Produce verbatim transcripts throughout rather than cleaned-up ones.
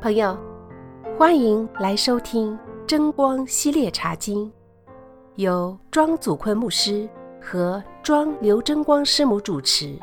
朋友，欢迎来收听真光系列茶经，由庄祖坤牧师和庄刘真光师母主持。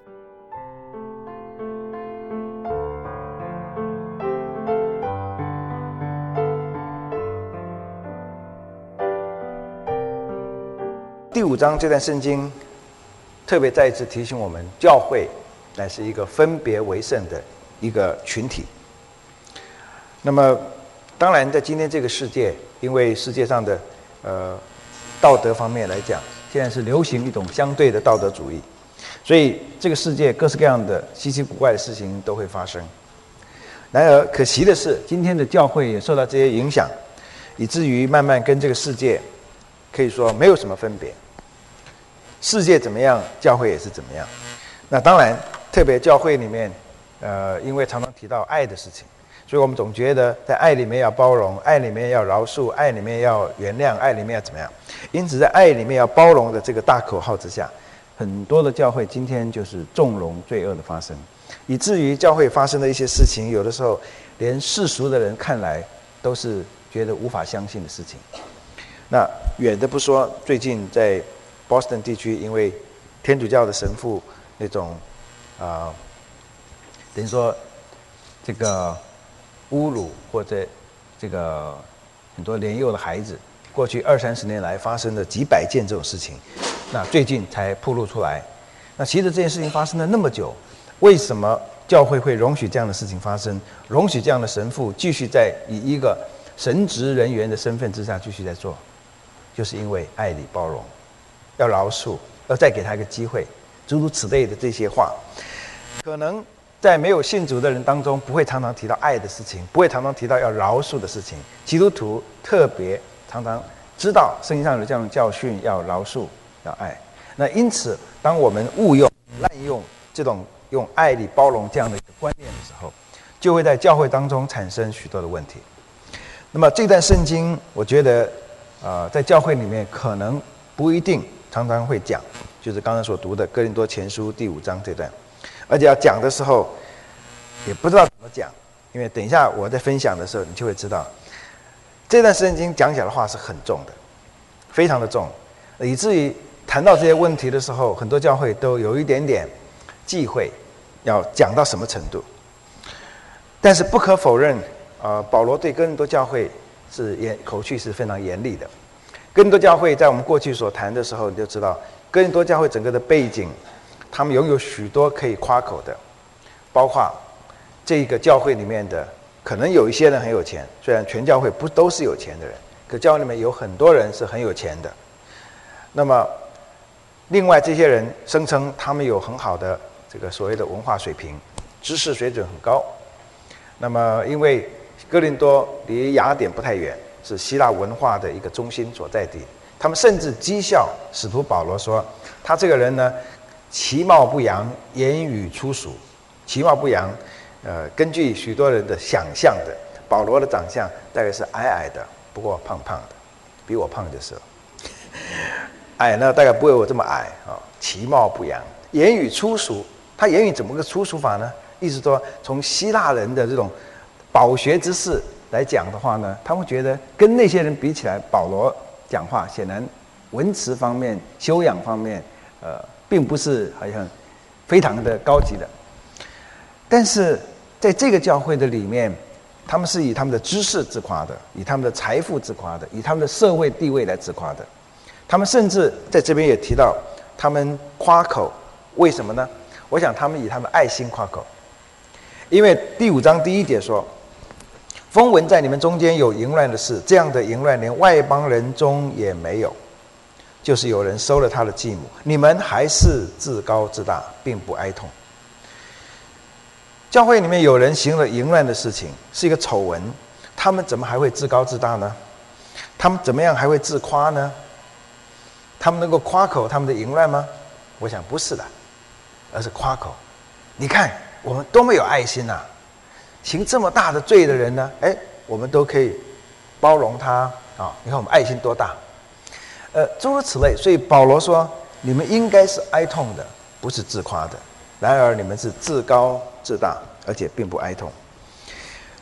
第五章这段圣经特别再一次提醒我们，教会乃是一个分别为圣的一个群体。那么当然在今天这个世界，因为世界上的呃道德方面来讲，现在是流行一种相对的道德主义，所以这个世界各式各样的稀奇古怪的事情都会发生。然而可惜的是，今天的教会也受到这些影响，以至于慢慢跟这个世界可以说没有什么分别，世界怎么样，教会也是怎么样。那当然特别教会里面呃，因为常常提到爱的事情，所以我们总觉得在爱里面要包容，爱里面要饶恕，爱里面要原谅，爱里面要怎么样。因此在爱里面要包容的这个大口号之下，很多的教会今天就是纵容罪恶的发生，以至于教会发生的一些事情，有的时候连世俗的人看来都是觉得无法相信的事情。那远的不说，最近在 Boston 地区，因为天主教的神父那种啊、呃，等于说这个侮辱或者这个很多年幼的孩子，过去二三十年来发生的几百件这种事情，那最近才暴露出来。那其实这件事情发生了那么久，为什么教会会容许这样的事情发生，容许这样的神父继续在以一个神职人员的身份之下继续在做？就是因为爱里包容，要饶恕，要再给他一个机会，诸如此类的这些话，可能在没有信主的人当中不会常常提到爱的事情，不会常常提到要饶恕的事情。基督徒特别常常知道圣经上有这样的教训，要饶恕，要爱。那因此当我们误用滥用这种用爱里包容这样的一个观念的时候，就会在教会当中产生许多的问题。那么这段圣经我觉得呃，在教会里面可能不一定常常会讲，就是刚才所读的哥林多前书第五章这段，而且要讲的时候也不知道怎么讲，因为等一下我在分享的时候你就会知道，这段圣经讲起来的话是很重的，非常的重，以至于谈到这些问题的时候，很多教会都有一点点忌讳要讲到什么程度。但是不可否认，呃，保罗对哥林多教会是严口气是非常严厉的。哥林多教会在我们过去所谈的时候，你就知道哥林多教会整个的背景，他们拥有许多可以夸口的，包括这个教会里面的可能有一些人很有钱，虽然全教会不都是有钱的人，可教会里面有很多人是很有钱的。那么另外这些人声称他们有很好的这个所谓的文化水平，知识水准很高。那么因为哥林多离雅典不太远，是希腊文化的一个中心所在地，他们甚至讥笑使徒保罗说，他这个人呢其貌不扬，言语粗俗。其貌不扬，呃，根据许多人的想象的，保罗的长相大概是矮矮的，不过胖胖的，比我胖就是了。矮呢大概不会我这么矮啊、哦。其貌不扬，言语粗俗，他言语怎么个粗俗法呢？意思说从希腊人的这种饱学之士来讲的话呢，他们觉得跟那些人比起来，保罗讲话显然文词方面、修养方面，呃，并不是好像非常的高级的。但是在这个教会的里面，他们是以他们的知识自夸的，以他们的财富自夸的，以他们的社会地位来自夸的。他们甚至在这边也提到，他们夸口，为什么呢？我想他们以他们爱心夸口，因为第五章第一节说，风闻在你们中间有淫乱的事，这样的淫乱连外邦人中也没有，就是有人收了他的继母，你们还是自高自大，并不哀痛。教会里面有人行了淫乱的事情，是一个丑闻，他们怎么还会自高自大呢？他们怎么样还会自夸呢？他们能够夸口他们的淫乱吗？我想不是的，而是夸口。你看我们多么有爱心啊！行这么大的罪的人呢，哎，我们都可以包容他啊、哦！你看我们爱心多大，呃，诸如此类。所以保罗说，你们应该是哀痛的，不是自夸的。然而你们是自高自大，而且并不哀痛。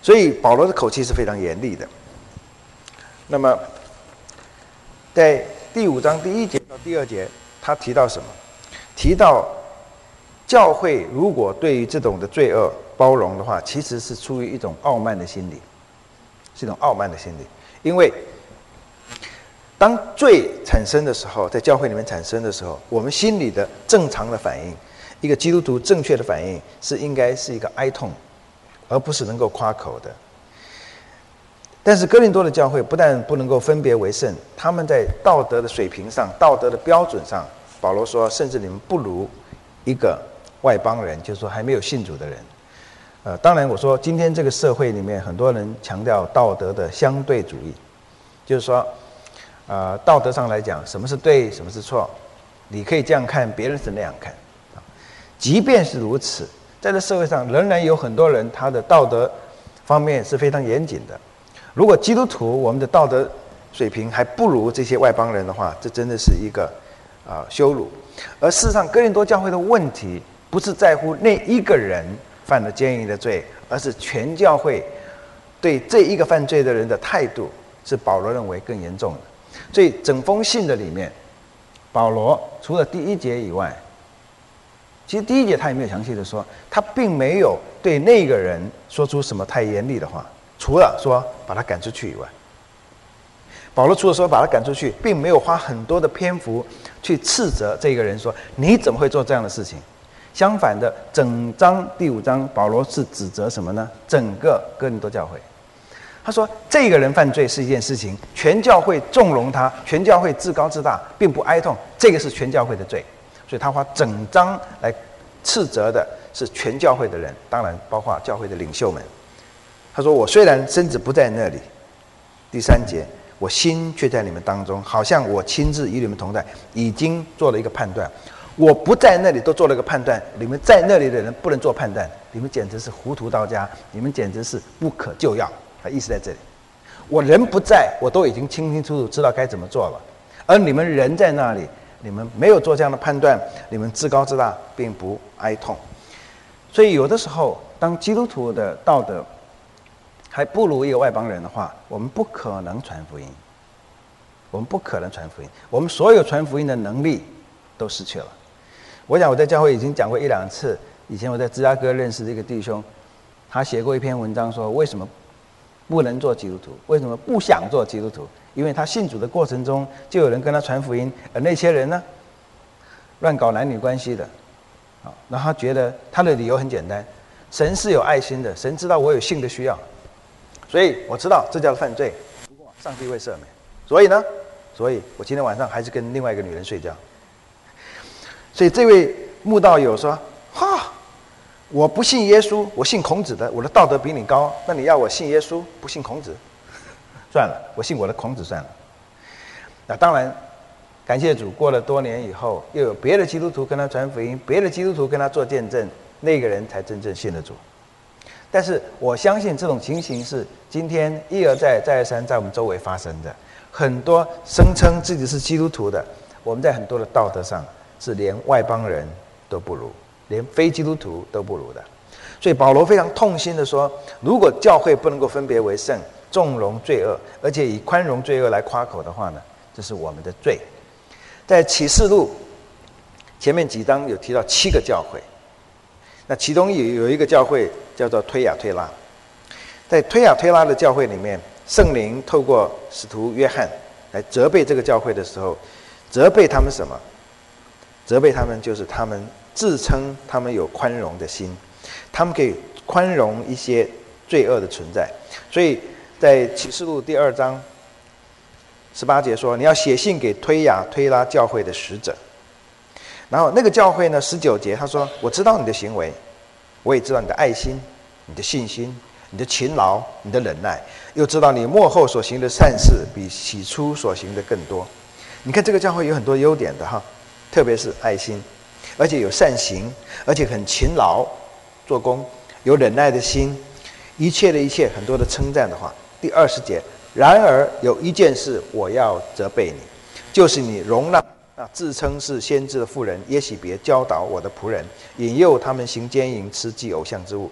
所以保罗的口气是非常严厉的。那么在第五章第一节到第二节，他提到什么？提到教会如果对于这种的罪恶包容的话，其实是出于一种傲慢的心理，是一种傲慢的心理。因为当罪产生的时候，在教会里面产生的时候，我们心里的正常的反应，一个基督徒正确的反应是应该是一个哀痛，而不是能够夸口的。但是哥林多的教会不但不能够分别为圣，他们在道德的水平上、道德的标准上，保罗说，甚至你们不如一个外邦人，就是说还没有信主的人。呃，当然我说今天这个社会里面很多人强调道德的相对主义，就是说呃，道德上来讲什么是对，什么是错，你可以这样看，别人是那样看。即便是如此，在这社会上仍然有很多人他的道德方面是非常严谨的。如果基督徒我们的道德水平还不如这些外邦人的话，这真的是一个啊、呃、羞辱。而事实上哥林多教会的问题不是在乎那一个人犯了奸淫的罪，而是全教会对这一个犯罪的人的态度是保罗认为更严重的。所以整封信的里面，保罗除了第一节以外，其实第一节他也没有详细的说，他并没有对那个人说出什么太严厉的话，除了说把他赶出去以外，保罗除了说把他赶出去，并没有花很多的篇幅去斥责这个人说你怎么会做这样的事情。相反的，整章第五章保罗是指责什么呢？整个哥林多教会。他说这个人犯罪是一件事情，全教会纵容他，全教会自高自大并不哀痛，这个是全教会的罪。所以他花整章来斥责的是全教会的人，当然包括教会的领袖们。他说我虽然身子不在那里，第三节，我心却在你们当中，好像我亲自与你们同在，已经做了一个判断。我不在那里都做了一个判断，你们在那里的人不能做判断，你们简直是糊涂到家，你们简直是不可救药。意思在这里，我人不在，我都已经清清楚楚知道该怎么做了，而你们人在那里，你们没有做这样的判断，你们自高自大，并不哀痛。所以有的时候，当基督徒的道德还不如一个外邦人的话，我们不可能传福音，我们不可能传福音，我们所有传福音的能力都失去了。我想我在教会已经讲过一两次，以前我在芝加哥认识的一个弟兄，他写过一篇文章说为什么不能做基督徒，为什么不想做基督徒？因为他信主的过程中就有人跟他传福音，而那些人呢乱搞男女关系的，然后他觉得他的理由很简单，神是有爱心的，神知道我有性的需要，所以我知道这叫犯罪，不过上帝会赦免，所以呢所以我今天晚上还是跟另外一个女人睡觉。所以这位慕道友说，哈，我不信耶稣，我信孔子的，我的道德比你高，那你要我信耶稣不信孔子，算了，我信我的孔子算了。那当然感谢主，过了多年以后，又有别的基督徒跟他传福音，别的基督徒跟他做见证，那个人才真正信了主。但是我相信这种情形是今天一而再再而三在我们周围发生的，很多声称自己是基督徒的，我们在很多的道德上是连外邦人都不如，连非基督徒都不如的。所以保罗非常痛心的说，如果教会不能够分别为圣，纵容罪恶，而且以宽容罪恶来夸口的话呢，这是我们的罪。在启示录前面几章有提到七个教会，那其中有有一个教会叫做推雅推拉。在推雅推拉的教会里面，圣灵透过使徒约翰来责备这个教会的时候，责备他们什么？责备他们就是他们自称他们有宽容的心，他们可以宽容一些罪恶的存在。所以在启示录第二章十八节说，你要写信给推雅推拉教会的使者。然后那个教会呢，十九节他说，我知道你的行为，我也知道你的爱心，你的信心，你的勤劳，你的忍耐，又知道你末后所行的善事比起初所行的更多。你看这个教会有很多优点的哈，特别是爱心，而且有善行，而且很勤劳做工，有忍耐的心，一切的一切很多的称赞的话。第二十节，然而有一件事我要责备你，就是你容让那自称是先知的妇人耶洗别教导我的仆人，引诱他们行奸淫，吃祭偶像之物。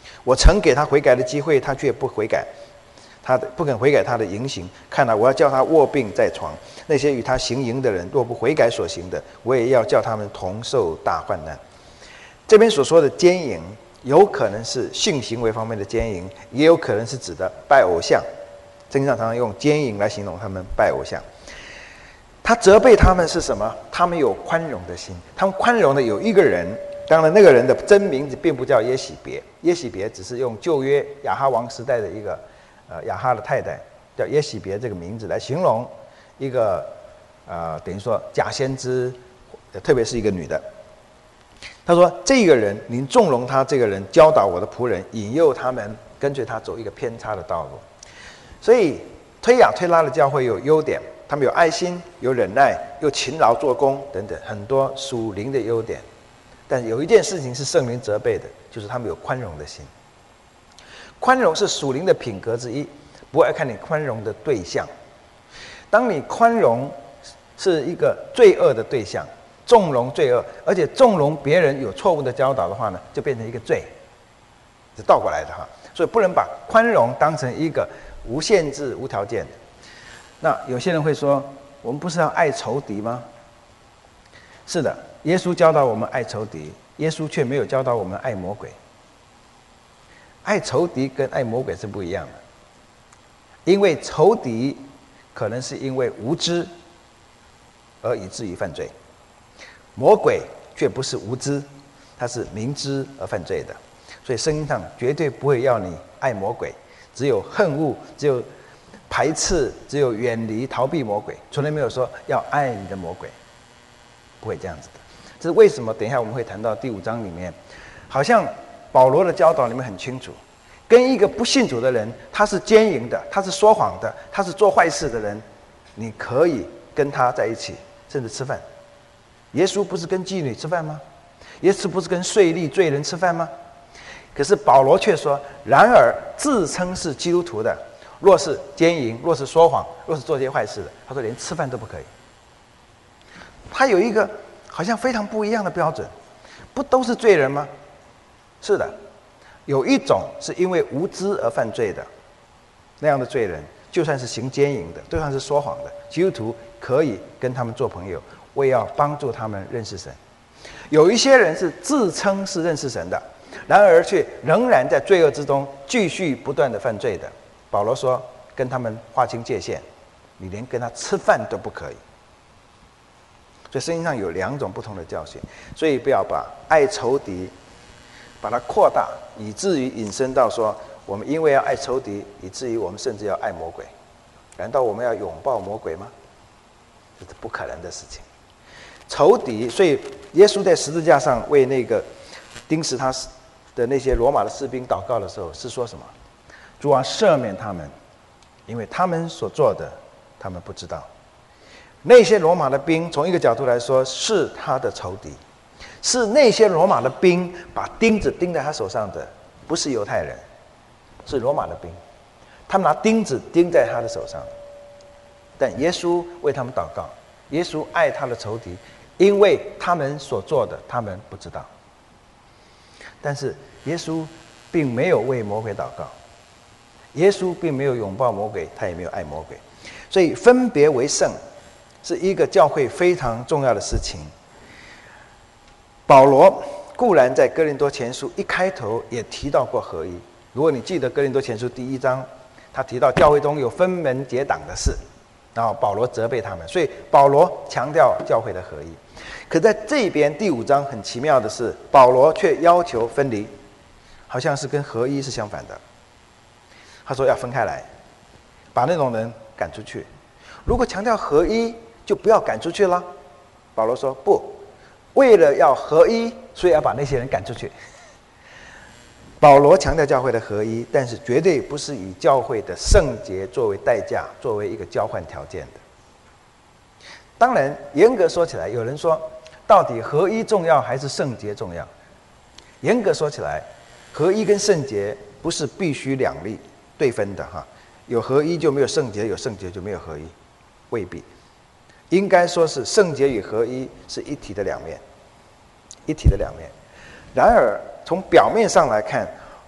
我曾给他悔改的机会，他却不悔改，他不肯悔改他的淫行。看来我要叫他卧病在床。那些与他行淫的人，若不悔改所行的，我也要叫他们同受大患难。这边所说的奸淫，有可能是性行为方面的奸淫，也有可能是指的拜偶像。圣经上常常用奸淫来形容他们拜偶像。他责备他们是什么？他们有宽容的心。他们宽容的有一个人，当然那个人的真名字并不叫耶洗别，耶洗别只是用旧约亚哈王时代的一个呃亚哈的太太叫耶洗别这个名字来形容一个呃等于说假先知，特别是一个女的。他说：“这个人，您纵容他，这个人教导我的仆人，引诱他们跟随他走一个偏差的道路。”所以推雅推拉的教会有优点，他们有爱心，有忍耐，又勤劳做工等等，很多属灵的优点。但有一件事情是圣灵责备的，就是他们有宽容的心。宽容是属灵的品格之一，不会看你宽容的对象。当你宽容是一个罪恶的对象，纵容罪恶，而且纵容别人有错误的教导的话呢，就变成一个罪，是倒过来的哈。所以不能把宽容当成一个无限制、无条件的。那有些人会说，我们不是要爱仇敌吗？是的，耶稣教导我们爱仇敌，耶稣却没有教导我们爱魔鬼。爱仇敌跟爱魔鬼是不一样的，因为仇敌可能是因为无知而以至于犯罪，魔鬼却不是无知，他是明知而犯罪的。所以圣经上绝对不会要你爱魔鬼，只有恨恶，只有排斥，只有远离逃避魔鬼，从来没有说要爱你的魔鬼，不会这样子的。这是为什么等一下我们会谈到第五章里面，好像保罗的教导里面很清楚，跟一个不信主的人，他是奸淫的，他是说谎的，他是做坏事的人，你可以跟他在一起，甚至吃饭。耶稣不是跟妓女吃饭吗？耶稣不是跟税吏罪人吃饭吗？可是保罗却说，然而自称是基督徒的，若是奸淫，若是说谎，若是做这些坏事的，他说连吃饭都不可以。他有一个好像非常不一样的标准，不都是罪人吗？是的，有一种是因为无知而犯罪的，那样的罪人，就算是行奸淫的，就算是说谎的，基督徒可以跟他们做朋友，为要帮助他们认识神。有一些人是自称是认识神的，然而却仍然在罪恶之中继续不断的犯罪的，保罗说跟他们划清界限，你连跟他吃饭都不可以。所以圣经上有两种不同的教训，所以不要把爱仇敌把它扩大，以至于引申到说我们因为要爱仇敌，以至于我们甚至要爱魔鬼。难道我们要拥抱魔鬼吗？这是不可能的事情。仇敌，所以耶稣在十字架上为那个钉死他的那些罗马的士兵祷告的时候，是说什么？主啊，赦免他们，因为他们所做的，他们不知道。那些罗马的兵，从一个角度来说，是他的仇敌，是那些罗马的兵把钉子钉在他手上的，不是犹太人，是罗马的兵，他们拿钉子钉在他的手上。但耶稣为他们祷告，耶稣爱他的仇敌，因为他们所做的，他们不知道。但是耶稣并没有为魔鬼祷告，耶稣并没有拥抱魔鬼，他也没有爱魔鬼。所以分别为圣是一个教会非常重要的事情。保罗固然在哥林多前书一开头也提到过合一，如果你记得哥林多前书第一章，他提到教会中有分门结党的事，然后保罗责备他们，所以保罗强调教会的合一。可在这边第五章很奇妙的是，保罗却要求分离，好像是跟合一是相反的。他说要分开来，把那种人赶出去。如果强调合一，就不要赶出去了。保罗说不，为了要合一，所以要把那些人赶出去。保罗强调教会的合一，但是绝对不是以教会的圣洁作为代价，作为一个交换条件的。当然严格说起来，有人说到底合一重要还是圣洁重要？严格说起来，合一跟圣洁不是必须两立对分的哈，有合一就没有圣洁，有圣洁就没有合一，未必。应该说是圣洁与合一是一体的两面，一体的两面。然而从表面上来看，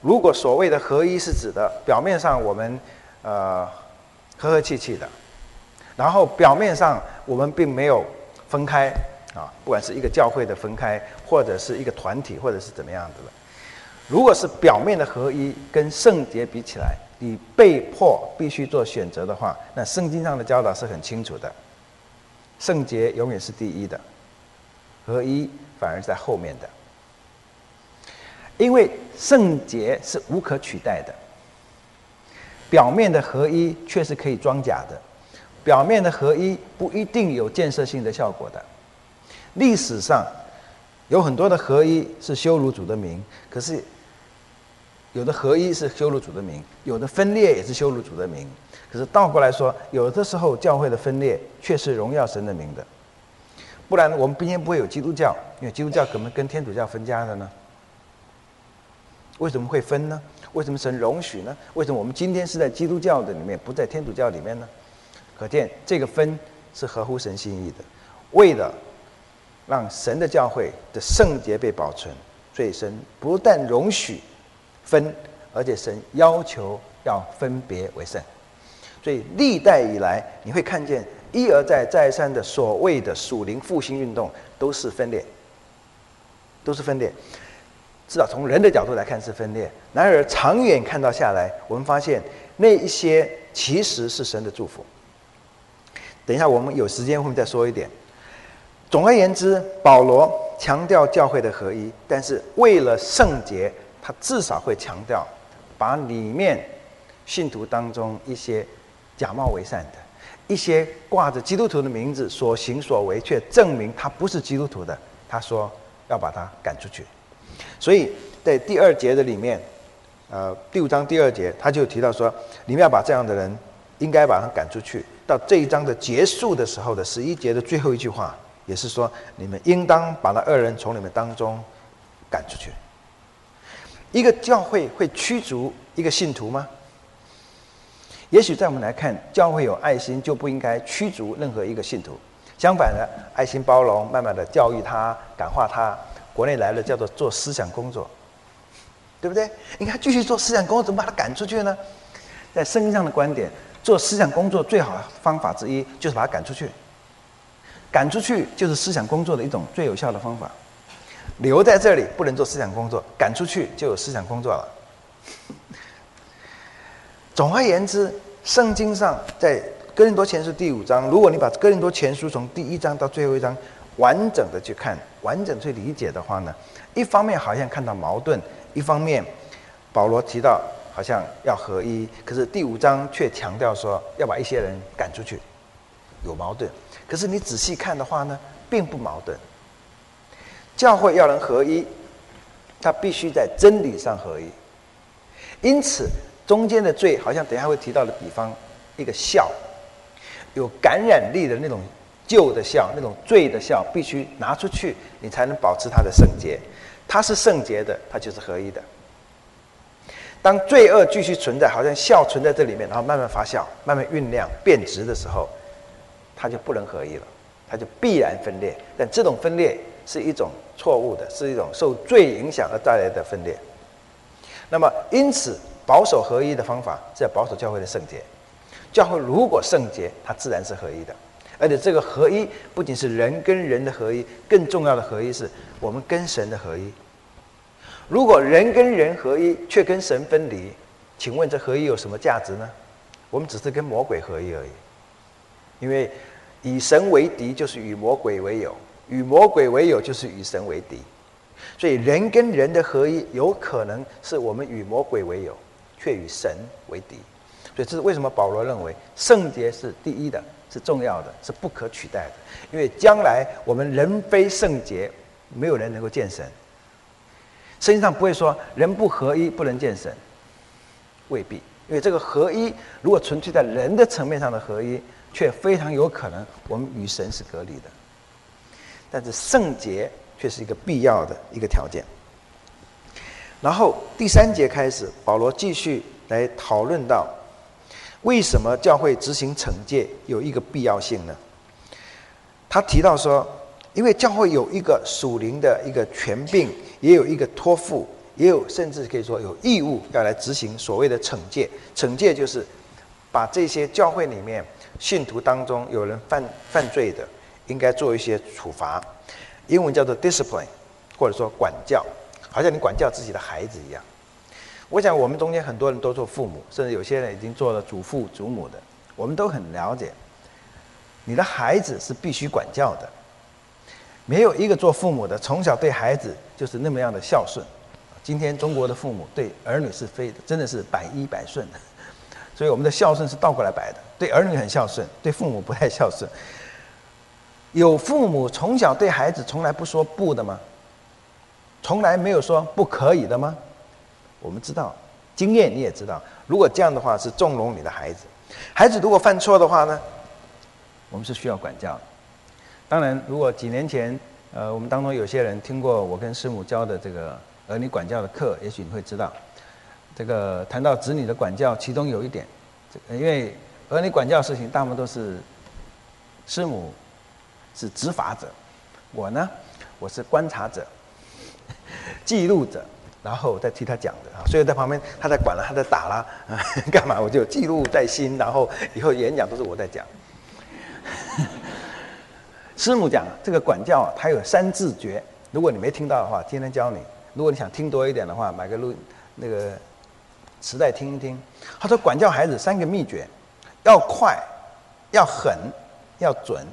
如果所谓的合一是指的表面上我们呃和和气气的，然后表面上我们并没有分开啊，不管是一个教会的分开，或者是一个团体，或者是怎么样子的。如果是表面的合一跟圣洁比起来，你被迫必须做选择的话，那圣经上的教导是很清楚的，圣洁永远是第一的，合一反而在后面的。因为圣洁是无可取代的，表面的合一却是可以装假的，表面的合一不一定有建设性的效果的。历史上有很多的合一是羞辱主的名，可是有的合一是羞辱主的名，有的分裂也是羞辱主的名。可是倒过来说，有的时候教会的分裂却是荣耀神的名的。不然我们今天不会有基督教，因为基督教可能跟天主教分家的呢。为什么会分呢？为什么神容许呢？为什么我们今天是在基督教的里面，不在天主教里面呢？可见这个分是合乎神心意的，为了让神的教会的圣洁被保存，所以神不但容许分，而且神要求要分别为圣。所以历代以来，你会看见一而再再三的所谓的属灵复兴运动，都是分裂，都是分裂。至少从人的角度来看是分裂，然而长远看到下来，我们发现那一些其实是神的祝福。等一下我们有时间会再说一点。总而言之，保罗强调教会的合一，但是为了圣洁，他至少会强调把里面信徒当中一些假冒为善的，一些挂着基督徒的名字所行所为却证明他不是基督徒的，他说要把他赶出去。所以在第二节的里面，呃，第五章第二节，他就提到说，你们要把这样的人应该把他赶出去。到这一章的结束的时候的十一节的最后一句话，也是说，你们应当把那恶人从你们当中赶出去。一个教会会驱逐一个信徒吗？也许在我们来看，教会有爱心就不应该驱逐任何一个信徒。相反的，爱心包容，慢慢的教育他，感化他。国内来了叫做做思想工作，对不对？应该继续做思想工作，怎么把他赶出去呢？在圣经上的观点，做思想工作最好的方法之一就是把他赶出去。赶出去就是思想工作的一种最有效的方法。留在这里不能做思想工作，赶出去就有思想工作了。总而言之，圣经上在哥林多前书第五章，如果你把哥林多前书从第一章到最后一章完整的去看，完整去理解的话呢，一方面好像看到矛盾，一方面保罗提到好像要合一，可是第五章却强调说要把一些人赶出去，有矛盾。可是你仔细看的话呢，并不矛盾。教会要能合一，它必须在真理上合一。因此中间的罪，好像等一下会提到的比方，一个酵有感染力的那种旧的酵，那种罪的酵必须拿出去，你才能保持它的圣洁。它是圣洁的，它就是合一的。当罪恶继续存在，好像酵存在这里面，然后慢慢发酵，慢慢酝酿变质的时候，它就不能合一了，它就必然分裂。但这种分裂是一种错误的，是一种受罪影响而带来的分裂。那么因此保守合一的方法是要保守教会的圣洁。教会如果圣洁，它自然是合一的。而且这个合一不仅是人跟人的合一，更重要的合一是我们跟神的合一。如果人跟人合一却跟神分离，请问这合一有什么价值呢？我们只是跟魔鬼合一而已。因为以神为敌就是与魔鬼为友，与魔鬼为友就是与神为敌。所以人跟人的合一有可能是我们与魔鬼为友，却与神为敌。所以这是为什么保罗认为圣洁是第一的，是重要的，是不可取代的。因为将来我们人非圣洁，没有人能够见神。圣经上不会说人不合一不能见神，未必。因为这个合一如果纯粹在人的层面上的合一，却非常有可能我们与神是隔离的。但是圣洁却是一个必要的一个条件。然后第三节开始，保罗继续来讨论到为什么教会执行惩戒有一个必要性呢？他提到说，因为教会有一个属灵的一个权柄，也有一个托付， 也有甚至可以说有义务要来执行所谓的惩戒。惩戒就是把这些教会里面信徒当中有人犯犯罪的，应该做一些处罚，英文叫做 discipline， 或者说管教，好像你管教自己的孩子一样。我想我们中间很多人都做父母，甚至有些人已经做了祖父祖母的，我们都很了解，你的孩子是必须管教的。没有一个做父母的从小对孩子就是那么样的孝顺。今天中国的父母对儿女是非的，真的是百依百顺的，所以我们的孝顺是倒过来摆的，对儿女很孝顺，对父母不太孝顺。有父母从小对孩子从来不说不的吗？从来没有说不可以的吗？我们知道，经验你也知道，如果这样的话是纵容你的孩子。孩子如果犯错的话呢，我们是需要管教的。当然，如果几年前，呃，我们当中有些人听过我跟师母教的这个儿女管教的课，也许你会知道，这个谈到子女的管教，其中有一点，这个因为儿女管教的事情，大部分都是师母是执法者，我呢，我是观察者、记录者，然后再替他讲的啊。所以在旁边，他在管了，他在打了，啊、干嘛我就记录在心，然后以后演讲都是我在讲。师母讲这个管教啊，它有三字诀。如果你没听到的话，今天教你。如果你想听多一点的话，买个录那个磁带听一听。他说管教孩子三个秘诀：要快，要狠，要准。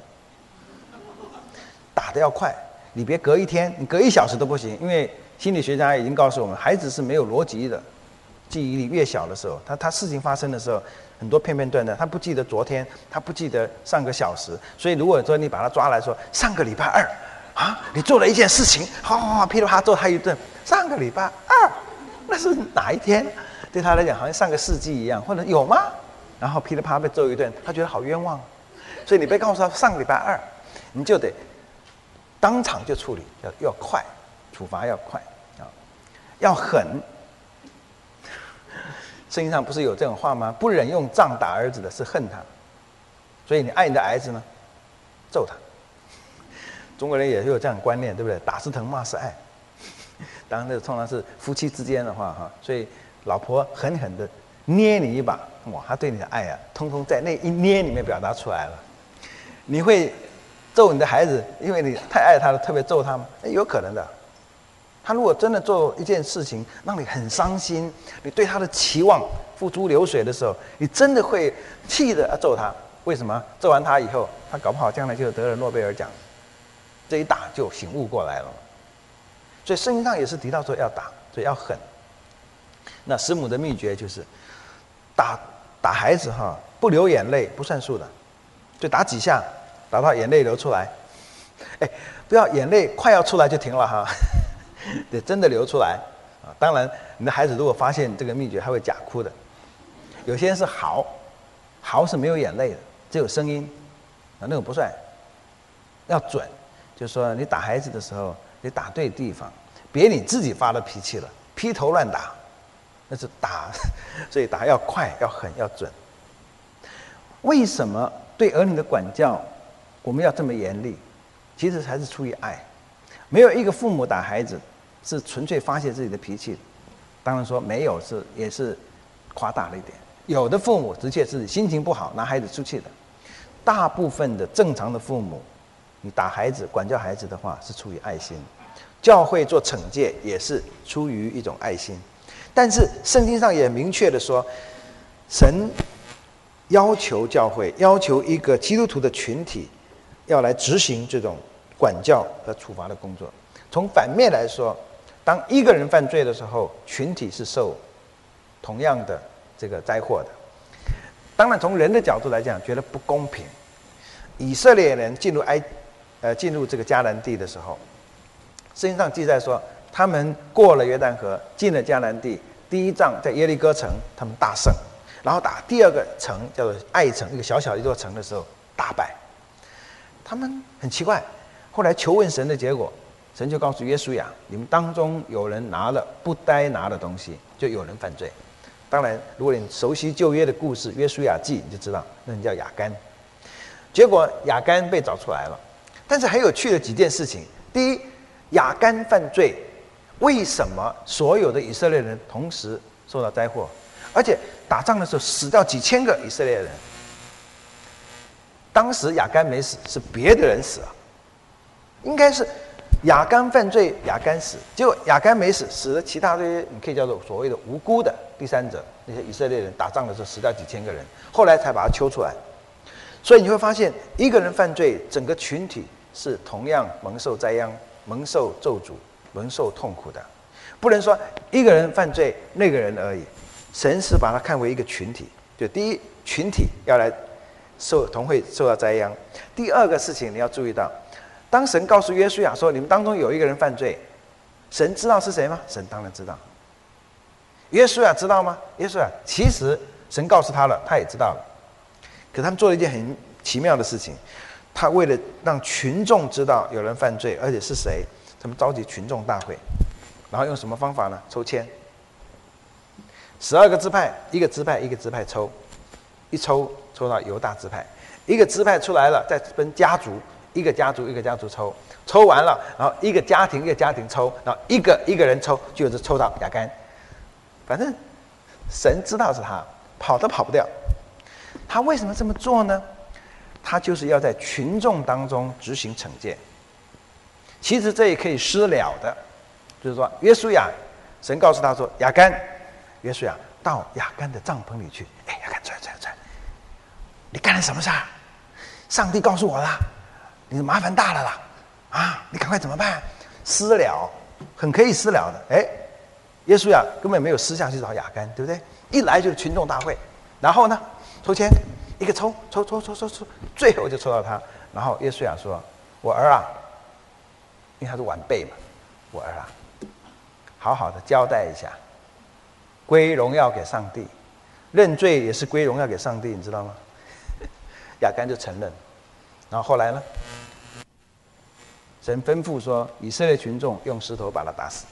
打得要快，你别隔一天，你隔一小时都不行，因为心理学家已经告诉我们，孩子是没有逻辑的。记忆力越小的时候，他他事情发生的时候，很多片片段段，他不记得昨天，他不记得上个小时。所以如果说你把他抓来说，上个礼拜二啊，你做了一件事情，好好好，噼里啪啦揍他一顿。上个礼拜二，那是哪一天？对他来讲，好像上个世纪一样，或者有吗？然后噼里啪啦被揍一顿，他觉得好冤枉。所以你被告诉他上个礼拜二，你就得当场就处理，要要快，处罚要快啊，要狠。圣经上不是有这种话吗？不忍用杖打儿子的是恨他，所以你爱你的儿子呢，揍他。中国人也有这样的观念，对不对？打是疼，骂是爱。当然，这通常是夫妻之间的话哈，所以老婆狠狠的捏你一把，哇，他对你的爱啊，通通在那一捏里面表达出来了。你会揍你的孩子，因为你太爱他了，特别揍他吗？有可能的。他如果真的做一件事情让你很伤心，你对他的期望付诸流水的时候，你真的会气得要揍他。为什么？揍完他以后，他搞不好将来就得了诺贝尔奖。这一打就醒悟过来了。所以圣经上也是提到说要打，所以要狠。那师母的秘诀就是打打孩子哈，不流眼泪不算数的，就打几下，打到眼泪流出来。哎，不要眼泪快要出来就停了哈。得真的流出来啊！当然，你的孩子如果发现这个秘诀，他会假哭的。有些人是嚎，嚎是没有眼泪的，只有声音啊，那种不算。要准，就是说你打孩子的时候，你打对地方，别你自己发了脾气了，劈头乱打，那是打。所以打要快、要狠、要准。为什么对儿女的管教我们要这么严厉？其实还是出于爱。没有一个父母打孩子是纯粹发泄自己的脾气的，当然说没有是也是夸大了一点。有的父母的确是心情不好拿孩子出气的，大部分的正常的父母，你打孩子管教孩子的话是出于爱心，教会做惩戒也是出于一种爱心。但是圣经上也明确的说，神要求教会，要求一个基督徒的群体要来执行这种管教和处罚的工作。从反面来说，当一个人犯罪的时候，群体是受同样的这个灾祸的。当然，从人的角度来讲，觉得不公平。以色列人进入埃，呃，进入这个迦南地的时候，圣经上记载说，他们过了约旦河，进了迦南地，第一仗在耶利哥城，他们大胜，然后打第二个城叫做爱城，一个小小一座城的时候大败。他们很奇怪。后来求问神的结果，神就告诉约书亚，你们当中有人拿了不该拿的东西，就有人犯罪。当然，如果你熟悉旧约的故事，约书亚记，你就知道那人叫亚干。结果亚干被找出来了，但是很有趣的几件事情。第一，亚干犯罪， 为什么所有的以色列人同时受到灾祸，而且打仗的时候死掉几千个以色列人？当时亚干没死，是别的人死啊，应该是亚干犯罪，亚干死，结果亚干没死，死了其他这些你可以叫做所谓的无辜的第三者，那些以色列人打仗的时候死掉几千个人，后来才把他揪出来。所以你会发现，一个人犯罪，整个群体是同样蒙受灾殃、蒙受咒诅、蒙受痛苦的。不能说一个人犯罪，那个人而已。神是把它看为一个群体，就第一，群体要来受同会受到灾殃。第二个事情你要注意到，当神告诉约书亚说你们当中有一个人犯罪，神知道是谁吗？神当然知道。约书亚知道吗？约书亚其实神告诉他了，他也知道了。可他们做了一件很奇妙的事情，他为了让群众知道有人犯罪，而且是谁，他们召集群众大会，然后用什么方法呢？抽签。十二个支派，一个支派一个支派抽，一抽抽到犹大支派，一个支派出来了，再分家族，一个家族一个家族抽，抽完了，然后一个家庭一个家庭抽，然后一个一个人抽，就是抽到亚干。反正神知道是他，跑都跑不掉。他为什么这么做呢？他就是要在群众当中执行惩戒。其实这也可以私了的，就是说约书亚，神告诉他说亚干，约书亚到亚干的帐篷里去。哎，亚干出来出来出来，你干了什么事啊？上帝告诉我啦，你的麻烦大了啦，啊，你赶快怎么办？私了，很可以私了的。哎，约书亚根本没有私下去找亚干，对不对？一来就是群众大会，然后呢，抽签，一个抽抽抽抽抽抽，最后就抽到他。然后约书亚说：“我儿啊，因为他是晚辈嘛，我儿啊，好好的交代一下，归荣耀给上帝，认罪也是归荣耀给上帝，你知道吗？”亚干就承认。然后后来呢，神吩咐说，以色列群众用石头把他打死。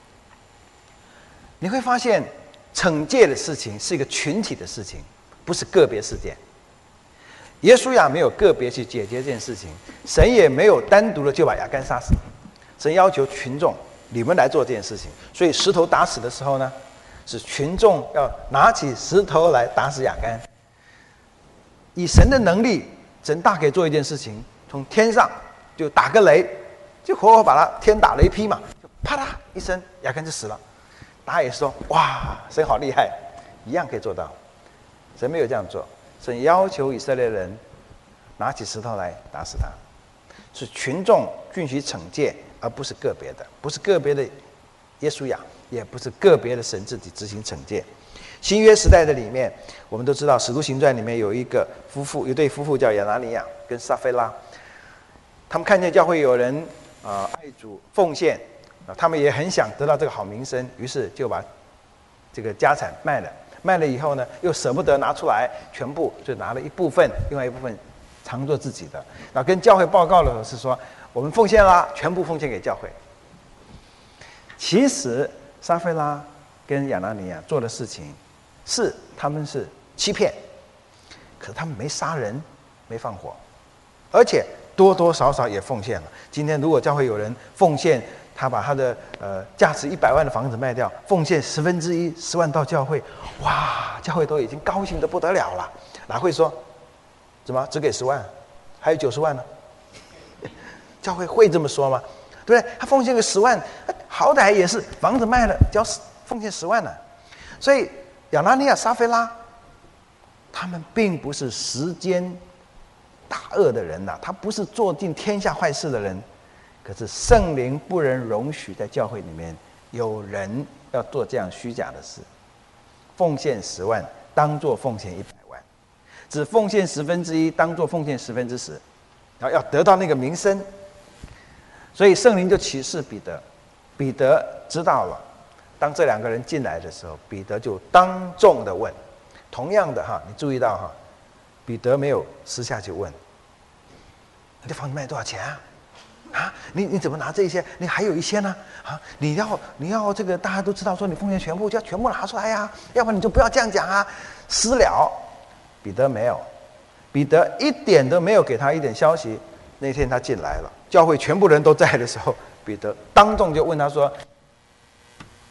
你会发现，惩戒的事情是一个群体的事情，不是个别事件。耶稣亚没有个别去解决这件事情，神也没有单独的就把亚干杀死，神要求群众你们来做这件事情。所以石头打死的时候呢，是群众要拿起石头来打死亚干。以神的能力，神大可以做一件事情，从天上就打个雷，就活活把他天打雷劈嘛，就啪啦一声，亚干就死了。大家也说哇，神好厉害，一样可以做到。神没有这样做，神要求以色列人拿起石头来打死他，是群众允许惩戒，而不是个别的，不是个别的耶稣亚，也不是个别的神自己执行惩戒。新约时代的里面，我们都知道《使徒行传》里面有一个夫妇，一对夫妇叫亚拿尼亚跟撒非拉，他们看见教会有人啊、呃、爱主奉献，啊，他们也很想得到这个好名声，于是就把这个家产卖了。卖了以后呢，又舍不得拿出来，全部就拿了一部分，另外一部分藏作自己的。然后跟教会报告的时候是说，我们奉献啦，全部奉献给教会。其实撒非拉跟亚拿尼亚做的事情，是他们是欺骗，可是他们没杀人，没放火，而且多多少少也奉献了。今天如果教会有人奉献，他把他的呃价值一百万的房子卖掉，奉献十分之一十万到教会，哇，教会都已经高兴得不得了了，哪会说怎么只给十万，还有九十万呢？教会会这么说吗？对不对？他奉献个十万，好歹也是房子卖了，交奉献十万呢。所以亚拿尼亚、撒非拉，他们并不是时间大恶的人呐、啊，他不是做尽天下坏事的人。可是圣灵不能容许在教会里面有人要做这样虚假的事，奉献十万当作奉献一百万，只奉献十分之一当作奉献十分之十，然后要得到那个名声。所以圣灵就启示彼得，彼得知道了。当这两个人进来的时候，彼得就当众的问，同样的哈，你注意到哈，彼得没有私下去问，你这房子卖多少钱啊？啊，你你怎么拿这些？你还有一些呢？啊，你要你要这个大家都知道说你奉献全部，就要全部拿出来呀、啊，要不然你就不要这样讲啊。私了，彼得没有，彼得一点都没有给他一点消息。那天他进来了，教会全部人都在的时候，彼得当众就问他说：“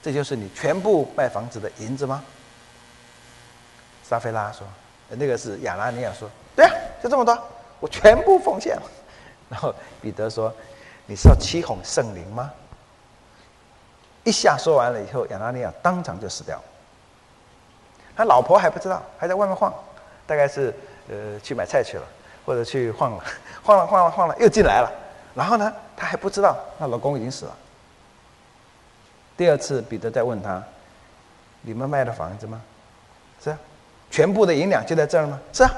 这就是你全部卖房子的银子吗？撒非拉说，那个是亚拿尼亚说，对啊，就这么多，我全部奉献了。然后彼得说，你是要欺哄圣灵吗？一下说完了以后，亚拿尼亚当场就死掉了。他老婆还不知道，还在外面晃，大概是呃去买菜去了，或者去晃了，晃了晃了晃了，又进来了。然后呢，她还不知道，那老公已经死了。第二次，彼得再问他：“你们卖了房子吗？”“是啊。”“全部的银两就在这儿吗？”“是啊。”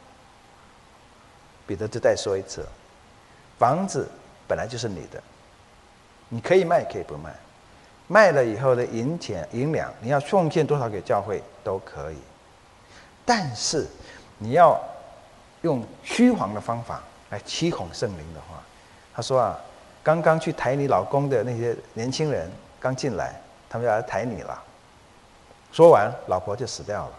彼得就再说一次：“房子本来就是你的，你可以卖，可以不卖。卖了以后的银钱、银两，你要奉献多少给教会都可以。但是你要用虚谎的方法来欺哄圣灵的话，他说啊，刚刚去抬你老公的那些年轻人刚进来，他们要来抬你了。说完，老婆就死掉了。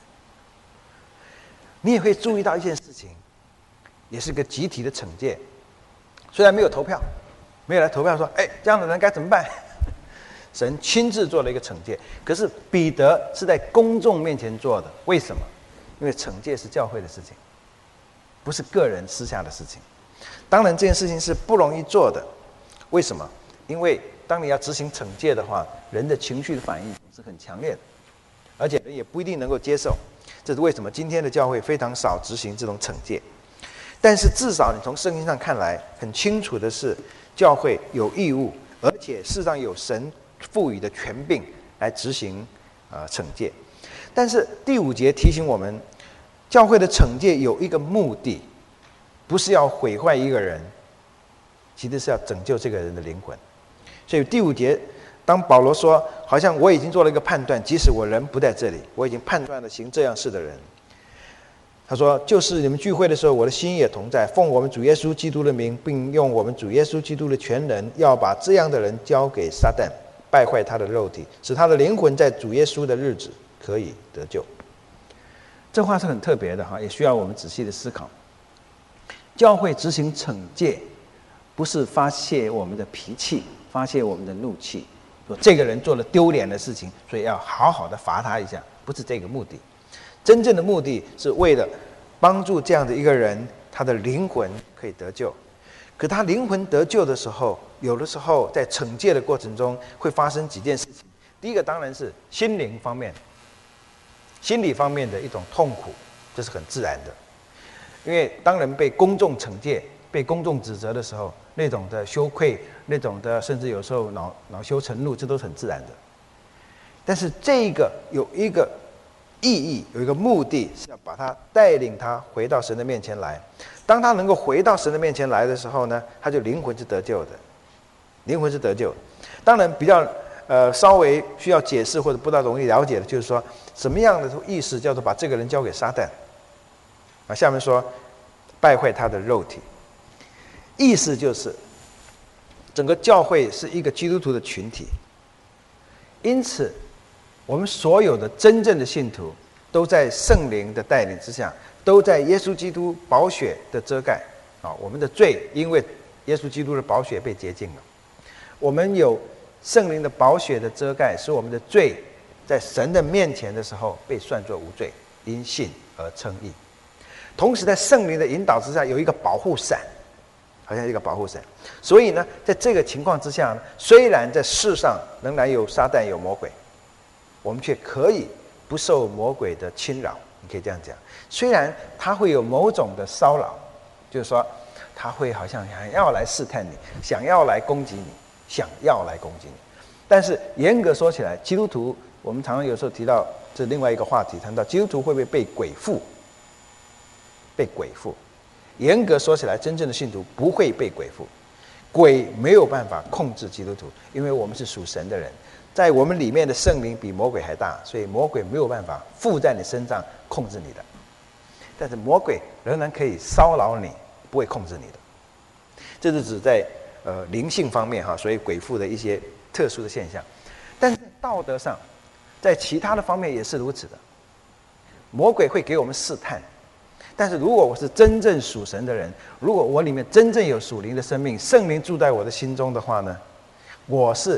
你也会注意到一件事情，也是个集体的惩戒。虽然没有投票，没有来投票说，哎，这样的人该怎么办？神亲自做了一个惩戒，可是彼得是在公众面前做的，为什么？因为惩戒是教会的事情，不是个人私下的事情。当然，这件事情是不容易做的，为什么？因为当你要执行惩戒的话，人的情绪的反应是很强烈的，而且人也不一定能够接受。这是为什么今天的教会非常少执行这种惩戒。但是至少你从圣经上看来，很清楚的是，教会有义务，而且事实上有神赋予的权柄来执行呃惩戒。但是第五节提醒我们，教会的惩戒有一个目的，不是要毁坏一个人，其实是要拯救这个人的灵魂。所以第五节，当保罗说，好像我已经做了一个判断，即使我人不在这里，我已经判断了行这样事的人。他说，就是你们聚会的时候，我的心也同在，奉我们主耶稣基督的名，并用我们主耶稣基督的全能，要把这样的人交给撒旦，败坏他的肉体，使他的灵魂在主耶稣的日子可以得救。这话是很特别的哈，也需要我们仔细的思考。教会执行惩戒，不是发泄我们的脾气，发泄我们的怒气，说这个人做了丢脸的事情，所以要好好的罚他一下，不是这个目的。真正的目的是为了帮助这样的一个人，他的灵魂可以得救。可他灵魂得救的时候，有的时候在惩戒的过程中会发生几件事情。第一个当然是心灵方面，心理方面的一种痛苦，这是很自然的。因为当人被公众惩戒、被公众指责的时候，那种的羞愧，那种的甚至有时候恼恼羞成怒，这都是很自然的。但是这个有一个意义，有一个目的，是要把他带领他回到神的面前来。当他能够回到神的面前来的时候呢，他就灵魂是得救的，灵魂是得救的。当然比较呃稍微需要解释或者不大容易了解的，就是说什么样的意思叫做把这个人交给撒旦啊？下面说败坏他的肉体，意思就是整个教会是一个基督徒的群体，因此我们所有的真正的信徒都在圣灵的带领之下，都在耶稣基督宝血的遮盖啊，我们的罪因为耶稣基督的宝血被洁净了，我们有圣灵的宝血的遮盖，使我们的罪在神的面前的时候被算作无罪，因信而称义。同时在圣灵的引导之下，有一个保护伞，好像一个保护伞。所以呢，在这个情况之下呢，虽然在世上仍然有撒旦有魔鬼，我们却可以不受魔鬼的侵扰，你可以这样讲。虽然他会有某种的骚扰，就是说他会好像想要来试探你，想要来攻击你，想要来攻击你。但是严格说起来，基督徒，我们常常有时候提到这另外一个话题，谈到基督徒会不会被鬼附？被鬼附。严格说起来，真正的信徒不会被鬼附，鬼没有办法控制基督徒，因为我们是属神的人。在我们里面的圣灵比魔鬼还大，所以魔鬼没有办法附在你身上控制你的。但是魔鬼仍然可以骚扰你，不会控制你的。这是指在呃灵性方面哈，所以鬼附的一些特殊的现象。但是在道德上，在其他的方面也是如此的。魔鬼会给我们试探，但是如果我是真正属神的人，如果我里面真正有属灵的生命，圣灵住在我的心中的话呢，我是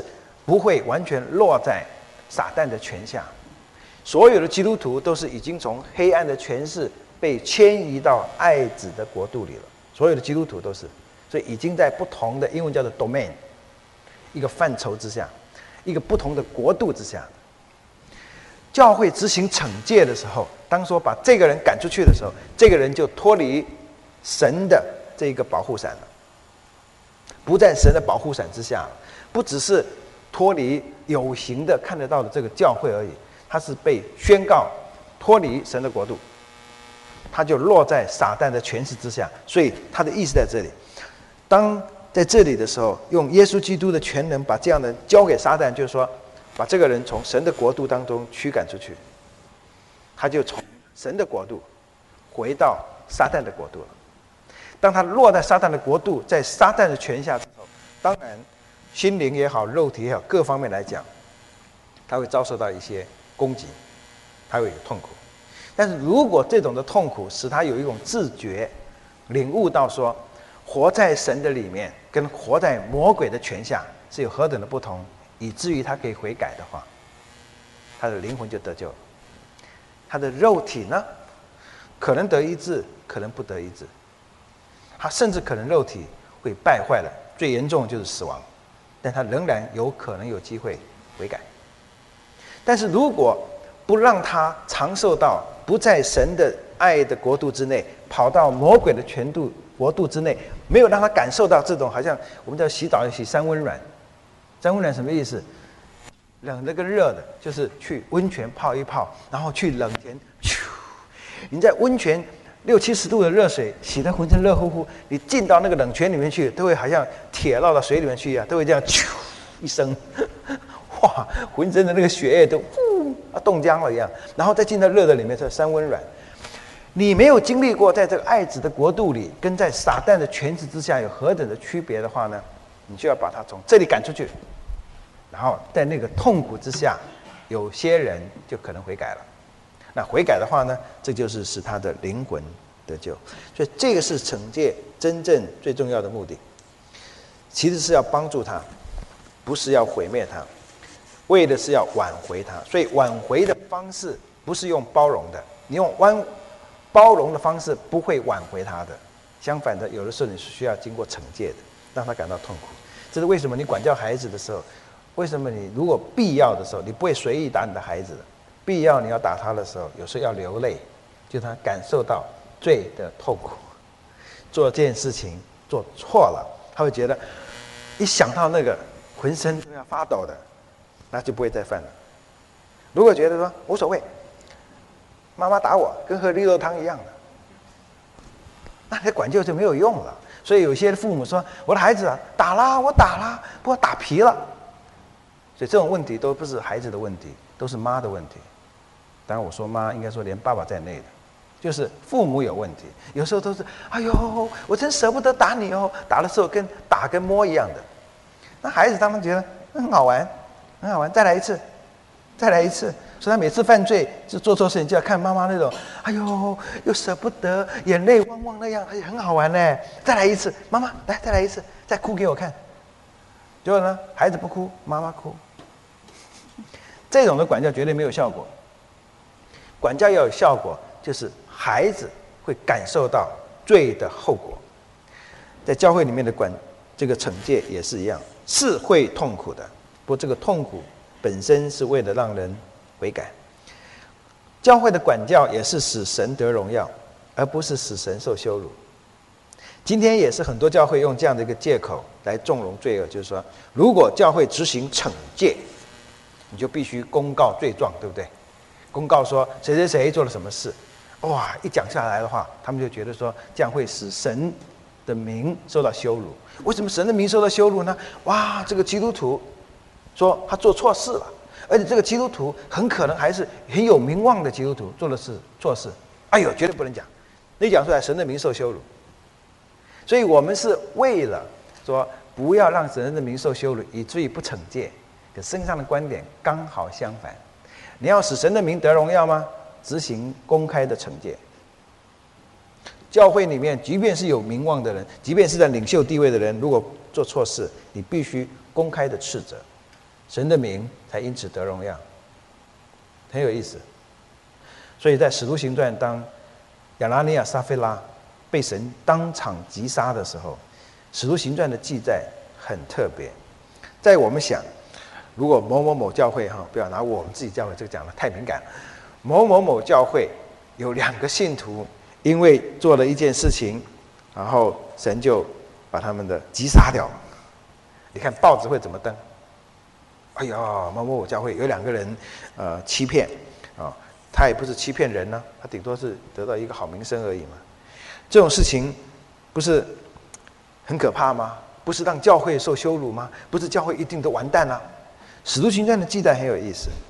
不会完全落在撒旦的权下。所有的基督徒都是已经从黑暗的权势被迁移到爱子的国度里了。所有的基督徒都是，所以已经在不同的英文叫做 domain 一个范畴之下，一个不同的国度之下。教会执行惩戒的时候，当说把这个人赶出去的时候，这个人就脱离神的这个保护伞了，不在神的保护伞之下了，不只是脱离有形的看得到的这个教会而已，他是被宣告脱离神的国度，他就落在撒旦的权势之下。所以他的意思在这里，当在这里的时候，用耶稣基督的全能把这样的人交给撒旦，就是说把这个人从神的国度当中驱赶出去，他就从神的国度回到撒旦的国度了。当他落在撒旦的国度，在撒旦的权下之后，当然心灵也好，肉体也好，各方面来讲，他会遭受到一些攻击，他会有痛苦。但是如果这种的痛苦使他有一种自觉，领悟到说活在神的里面跟活在魔鬼的权下是有何等的不同，以至于他可以悔改的话，他的灵魂就得救了。他的肉体呢，可能得医治，可能不得医治，他甚至可能肉体会败坏了，最严重的就是死亡，但他仍然有可能有机会悔改。但是如果不让他尝受到不在神的爱的国度之内，跑到魔鬼的权度国度之内，没有让他感受到这种好像我们叫洗澡洗三温暖。三温暖什么意思？冷的跟热的，就是去温泉泡一泡，然后去冷泉，你在温泉六七十度的热水洗得浑身热乎乎，你进到那个冷泉里面去，都会好像铁落到水里面去一样，都会这样咻一声，哇，浑身的那个血液都呼啊冻僵了一样，然后再进到热的里面，这三温暖。你没有经历过在这个爱子的国度里跟在撒旦的权势之下有何等的区别的话呢，你就要把他从这里赶出去，然后在那个痛苦之下，有些人就可能悔改了。那悔改的话呢，这就是使他的灵魂得救。所以这个是惩戒真正最重要的目的，其实是要帮助他，不是要毁灭他，为的是要挽回他。所以挽回的方式不是用包容的，你用弯包容的方式不会挽回他的，相反的，有的时候你是需要经过惩戒的，让他感到痛苦。这是为什么你管教孩子的时候，为什么你如果必要的时候，你不会随意打你的孩子的，必要你要打他的时候，有时候要流泪，就他感受到罪的痛苦。做这件事情做错了，他会觉得一想到那个浑身都要发抖的，那就不会再犯了。如果觉得说无所谓，妈妈打我跟喝绿豆汤一样的，那你管教就没有用了。所以有些父母说我的孩子啊打啦，我打啦，不过打皮了。所以这种问题都不是孩子的问题，都是妈的问题。当然我说妈应该说连爸爸在内的，就是父母有问题。有时候都是哎呦我真舍不得打你哦，打的时候跟打跟摸一样的。那孩子他们觉得很好玩，很好玩，再来一次，再来一次。所以他每次犯罪就做错事情，就要看妈妈那种哎呦又舍不得，眼泪汪汪那样，很好玩呢。再来一次，妈妈来再来一次，再哭给我看。结果呢，孩子不哭，妈妈哭。这种的管教绝对没有效果。管教要有效果，就是孩子会感受到罪的后果。在教会里面的管这个惩戒也是一样，是会痛苦的，不过这个痛苦本身是为了让人悔改。教会的管教也是使神得荣耀，而不是使神受羞辱。今天也是很多教会用这样的一个借口来纵容罪恶，就是说如果教会执行惩戒，你就必须公告罪状，对不对？公告说谁谁谁做了什么事，哇，一讲下来的话，他们就觉得说这样会使神的名受到羞辱。为什么神的名受到羞辱呢？哇，这个基督徒说他做错事了，而且这个基督徒很可能还是很有名望的基督徒，做了事错事，哎呦，绝对不能讲，你讲出来神的名受羞辱。所以我们是为了说不要让神的名受羞辱，以至于不惩戒。可身上的观点刚好相反，你要使神的名得荣耀吗？执行公开的惩戒。教会里面即便是有名望的人，即便是在领袖地位的人，如果做错事，你必须公开的斥责， 神的名才因此得荣耀，很有意思。所以在使徒行传，当亚拿尼亚、撒非拉被神当场击杀的时候，使徒行传的记载很特别。在我们想，如果某某某教会哈，不要拿我们自己教会这个讲的太敏感了，某某某教会有两个信徒因为做了一件事情，然后神就把他们的击杀掉了。你看报纸会怎么登？哎呀，某某某教会有两个人，呃，欺骗啊，他也不是欺骗人呢、啊，他顶多是得到一个好名声而已嘛。这种事情不是很可怕吗？不是让教会受羞辱吗？不是教会一定都完蛋了、啊？使徒行传的记载很有意思。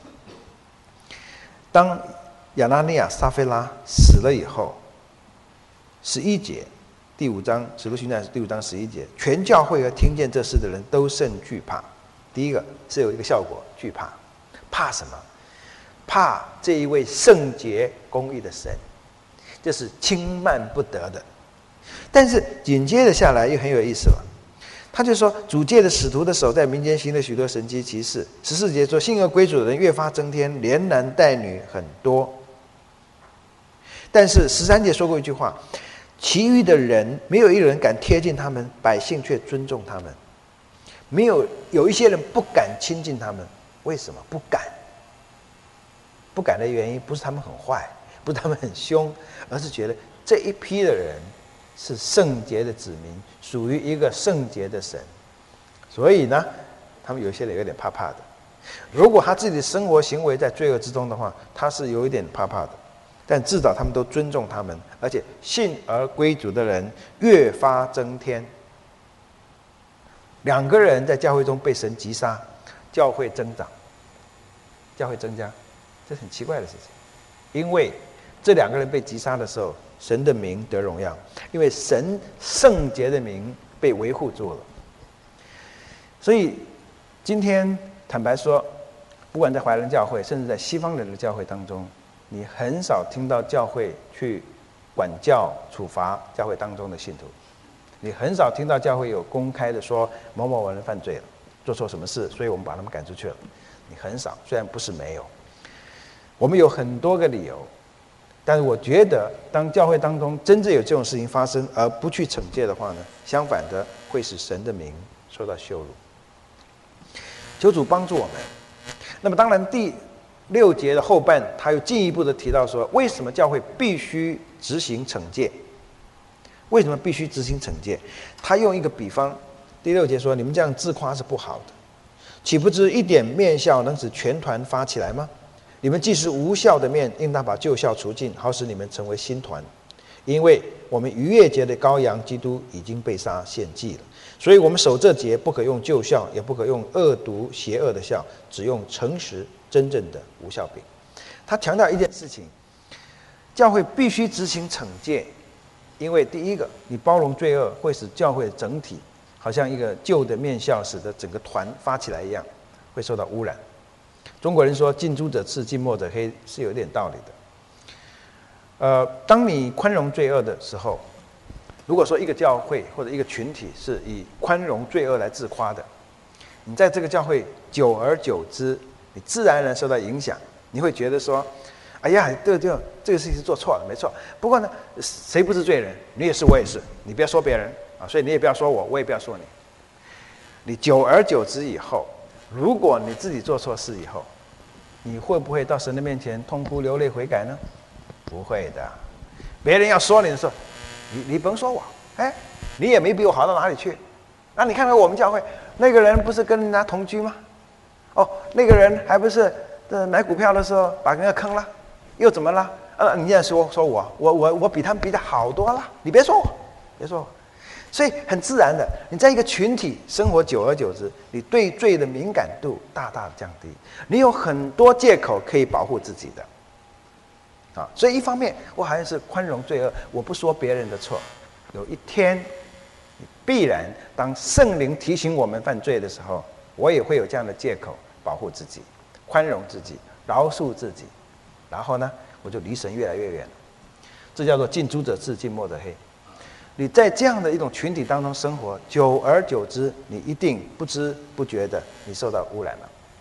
当亚拿尼亚、撒非拉死了以后，十一节，第五章，使徒行传第五章十一节，全教会和听见这事的人都甚惧怕。第一个是有一个效果，惧怕，怕什么？怕这一位圣洁公义的神，这是轻慢不得的。但是紧接着下来又很有意思了，他就说主借的使徒的手在民间行了许多神迹奇事。十四节说信而归主的人越发增添，连男带女很多。但是十三节说过一句话，其余的人没有一人敢贴近他们，百姓却尊重他们。没有有一些人不敢亲近他们，为什么不敢？不敢的原因不是他们很坏，不是他们很凶，而是觉得这一批的人是圣洁的子民，属于一个圣洁的神，所以呢，他们有些人有点怕怕的。如果他自己的生活行为在罪恶之中的话，他是有一点怕怕的。但至少他们都尊重他们，而且信而归主的人越发增添。两个人在教会中被神击杀，教会增长，教会增加，这是很奇怪的事情。因为这两个人被击杀的时候，神的名得荣耀，因为神圣洁的名被维护住了。所以今天坦白说，不管在华人教会，甚至在西方人的教会当中，你很少听到教会去管教、处罚教会当中的信徒。你很少听到教会有公开的说某某人犯罪了，做错什么事，所以我们把他们赶出去了。你很少，虽然不是没有，我们有很多个理由，但是我觉得，当教会当中真正有这种事情发生，而不去惩戒的话呢，相反的会使神的名受到羞辱。求主帮助我们。那么，当然第六节的后半，他又进一步的提到说，为什么教会必须执行惩戒？为什么必须执行惩戒？他用一个比方，第六节说：“你们这样自夸是不好的，岂不知一点面笑能使全团发起来吗？你们既是无效的面，应当把旧效除尽，好使你们成为新团。因为我们逾越节的羔羊基督已经被杀献祭了，所以我们守这节不可用旧效，也不可用恶毒邪恶的效，只用诚实真正的无效饼。”他强调一件事情，教会必须执行惩戒。因为第一个，你包容罪恶，会使教会整体好像一个旧的面笑，使得整个团发起来一样，会受到污染。中国人说近朱者赤，近墨者黑，是有点道理的。呃，当你宽容罪恶的时候，如果说一个教会或者一个群体是以宽容罪恶来自夸的，你在这个教会久而久之，你自然而然受到影响，你会觉得说，哎呀，这个这个事情是做错了，没错。不过呢，谁不是罪人？你也是，我也是。你不要说别人啊，所以你也不要说我，我也不要说你。你久而久之以后，如果你自己做错事以后，你会不会到神的面前痛哭流泪悔改呢？不会的。别人要说你的时候，你你甭说我，哎，你也没比我好到哪里去。那你看看我们教会那个人不是跟人家同居吗？哦，那个人还不是呃买股票的时候把人家坑了。又怎么了？呃，你现在说说我，我我我比他们比的好多了。你别说我，别说我。所以很自然的，你在一个群体生活久而久之，你对罪的敏感度大大的降低，你有很多借口可以保护自己的。啊，所以一方面我好像是宽容罪恶，我不说别人的错。有一天，必然当圣灵提醒我们犯罪的时候，我也会有这样的借口保护自己，宽容自己，饶恕自己。然后呢，我就离神越来越远了。这叫做近朱者赤，近墨者黑。你在这样的一种群体当中生活，久而久之，你一定不知不觉的，你受到污染了。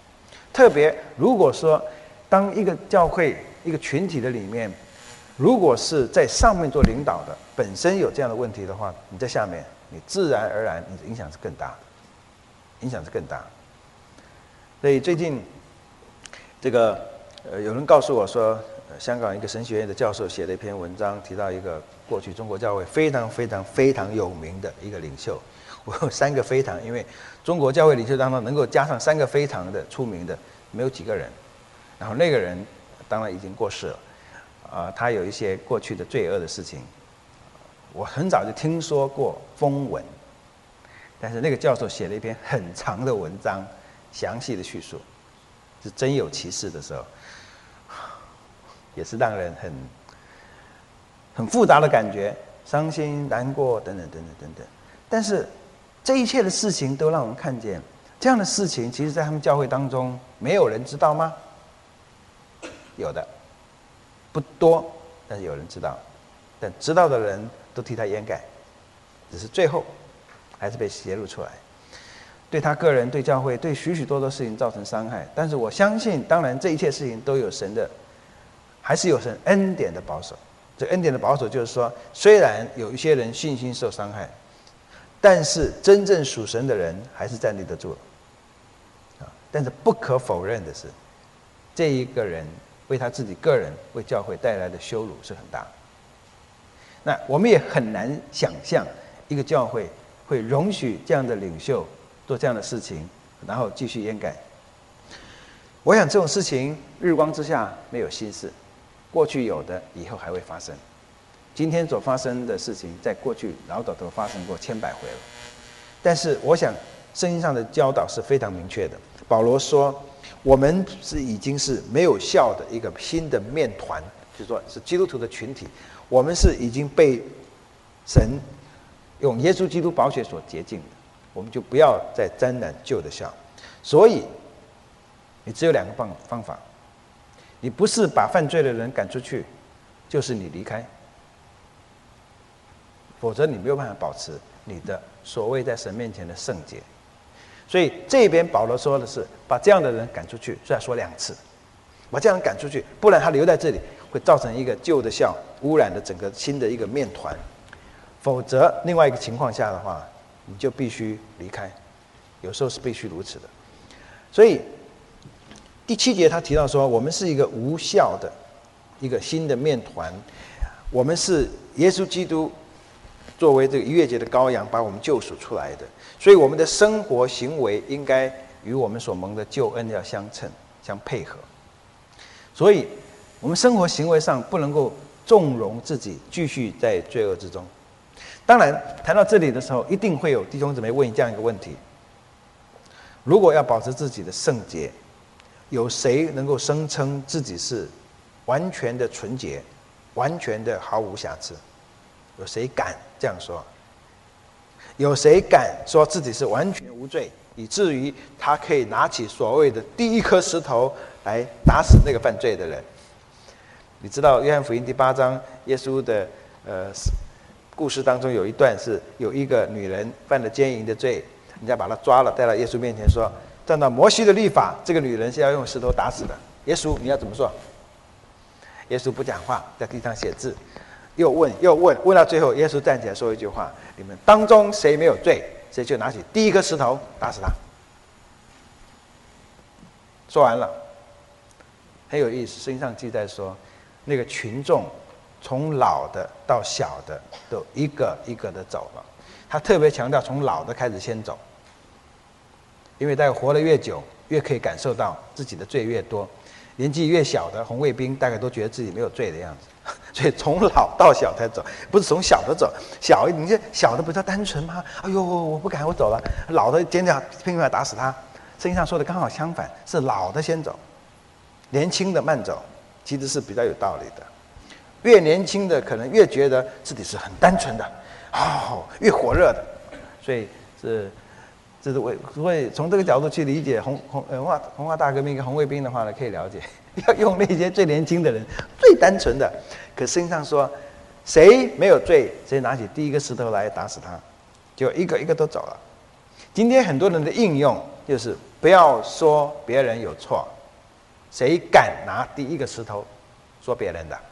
特别如果说，当一个教会一个群体的里面，如果是在上面做领导的，本身有这样的问题的话，你在下面，你自然而然你的影响是更大的，影响是更大。所以最近，这个呃有人告诉我说，呃、香港一个神学院的教授写了一篇文章，提到一个过去中国教会非常非常非常有名的一个领袖。我有三个非常，因为中国教会领袖当中能够加上三个非常的出名的，没有几个人。然后那个人当然已经过世了。啊、呃，他有一些过去的罪恶的事情，我很早就听说过风闻，但是那个教授写了一篇很长的文章，详细的叙述，是真有其事的时候，也是让人很很复杂的感觉，伤心、难过等等等等等等。但是这一切的事情都让我们看见，这样的事情其实在他们教会当中没有人知道吗？有的。不多，但是有人知道，但知道的人都替他掩盖，只是最后还是被揭露出来，对他个人、对教会、对许许多多事情造成伤害。但是我相信，当然这一切事情都有神的，还是有神恩典的保守。这恩典的保守就是说，虽然有一些人信心受伤害，但是真正属神的人还是站立得住了。啊，但是不可否认的是，这一个人为他自己个人、为教会带来的羞辱是很大的。那我们也很难想象一个教会会容许这样的领袖做这样的事情，然后继续掩盖。我想这种事情日光之下没有新事，过去有的，以后还会发生。今天所发生的事情，在过去老早都发生过千百回了。但是我想圣经上的教导是非常明确的。保罗说，我们是已经是没有效的一个新的面团，就是说是基督徒的群体，我们是已经被神用耶稣基督宝血所洁净的，我们就不要再沾染旧的酵。所以你只有两个方方法，你不是把犯罪的人赶出去，就是你离开，否则你没有办法保持你的所谓在神面前的圣洁。所以这边保罗说的是把这样的人赶出去，虽然说两次，把这样人赶出去，不然他留在这里会造成一个旧的酵污染的整个新的一个面团。否则另外一个情况下的话，你就必须离开，有时候是必须如此的。所以第七节他提到说，我们是一个无效的一个新的面团，我们是耶稣基督作为这个逾越节的羔羊把我们救赎出来的，所以我们的生活行为应该与我们所蒙的救恩要相称相配合。所以我们生活行为上不能够纵容自己继续在罪恶之中。当然谈到这里的时候，一定会有弟兄姊妹问这样一个问题，如果要保持自己的圣洁，有谁能够声称自己是完全的纯洁，完全的毫无瑕疵？有谁敢这样说？有谁敢说自己是完全无罪，以至于他可以拿起所谓的第一颗石头来打死那个犯罪的人？你知道约翰福音第八章耶稣的呃故事当中有一段是有一个女人犯了奸淫的罪，人家把她抓了带到耶稣面前说，站到摩西的律法，这个女人是要用石头打死的，耶稣你要怎么说？耶稣不讲话，在地上写字，又问又问，问到最后耶稣站起来说一句话，你们当中谁没有罪，谁就拿起第一颗石头打死他。说完了，很有意思，圣经上记载说那个群众从老的到小的都一个一个的走了，他特别强调从老的开始先走，因为大概活得越久越可以感受到自己的罪越多，年纪越小的红卫兵大概都觉得自己没有罪的样子，所以从老到小才走，不是从小的走。小你这小的不叫单纯吗？哎呦我不敢，我走了。老的尖叫拼命要打死他。圣经上说的刚好相反，是老的先走，年轻的慢走，其实是比较有道理的。越年轻的可能越觉得自己是很单纯的，哦，越火热的，所以是这是为所以从这个角度去理解红红呃文化文化大革命跟红卫兵的话呢，可以了解，要用那些最年轻的人，最单纯的。可圣经上说，谁没有罪，谁拿起第一个石头来打死他，就一个一个都走了。 今天很多人的应用就是不要说别人有错，谁敢拿第一个石头说别人的？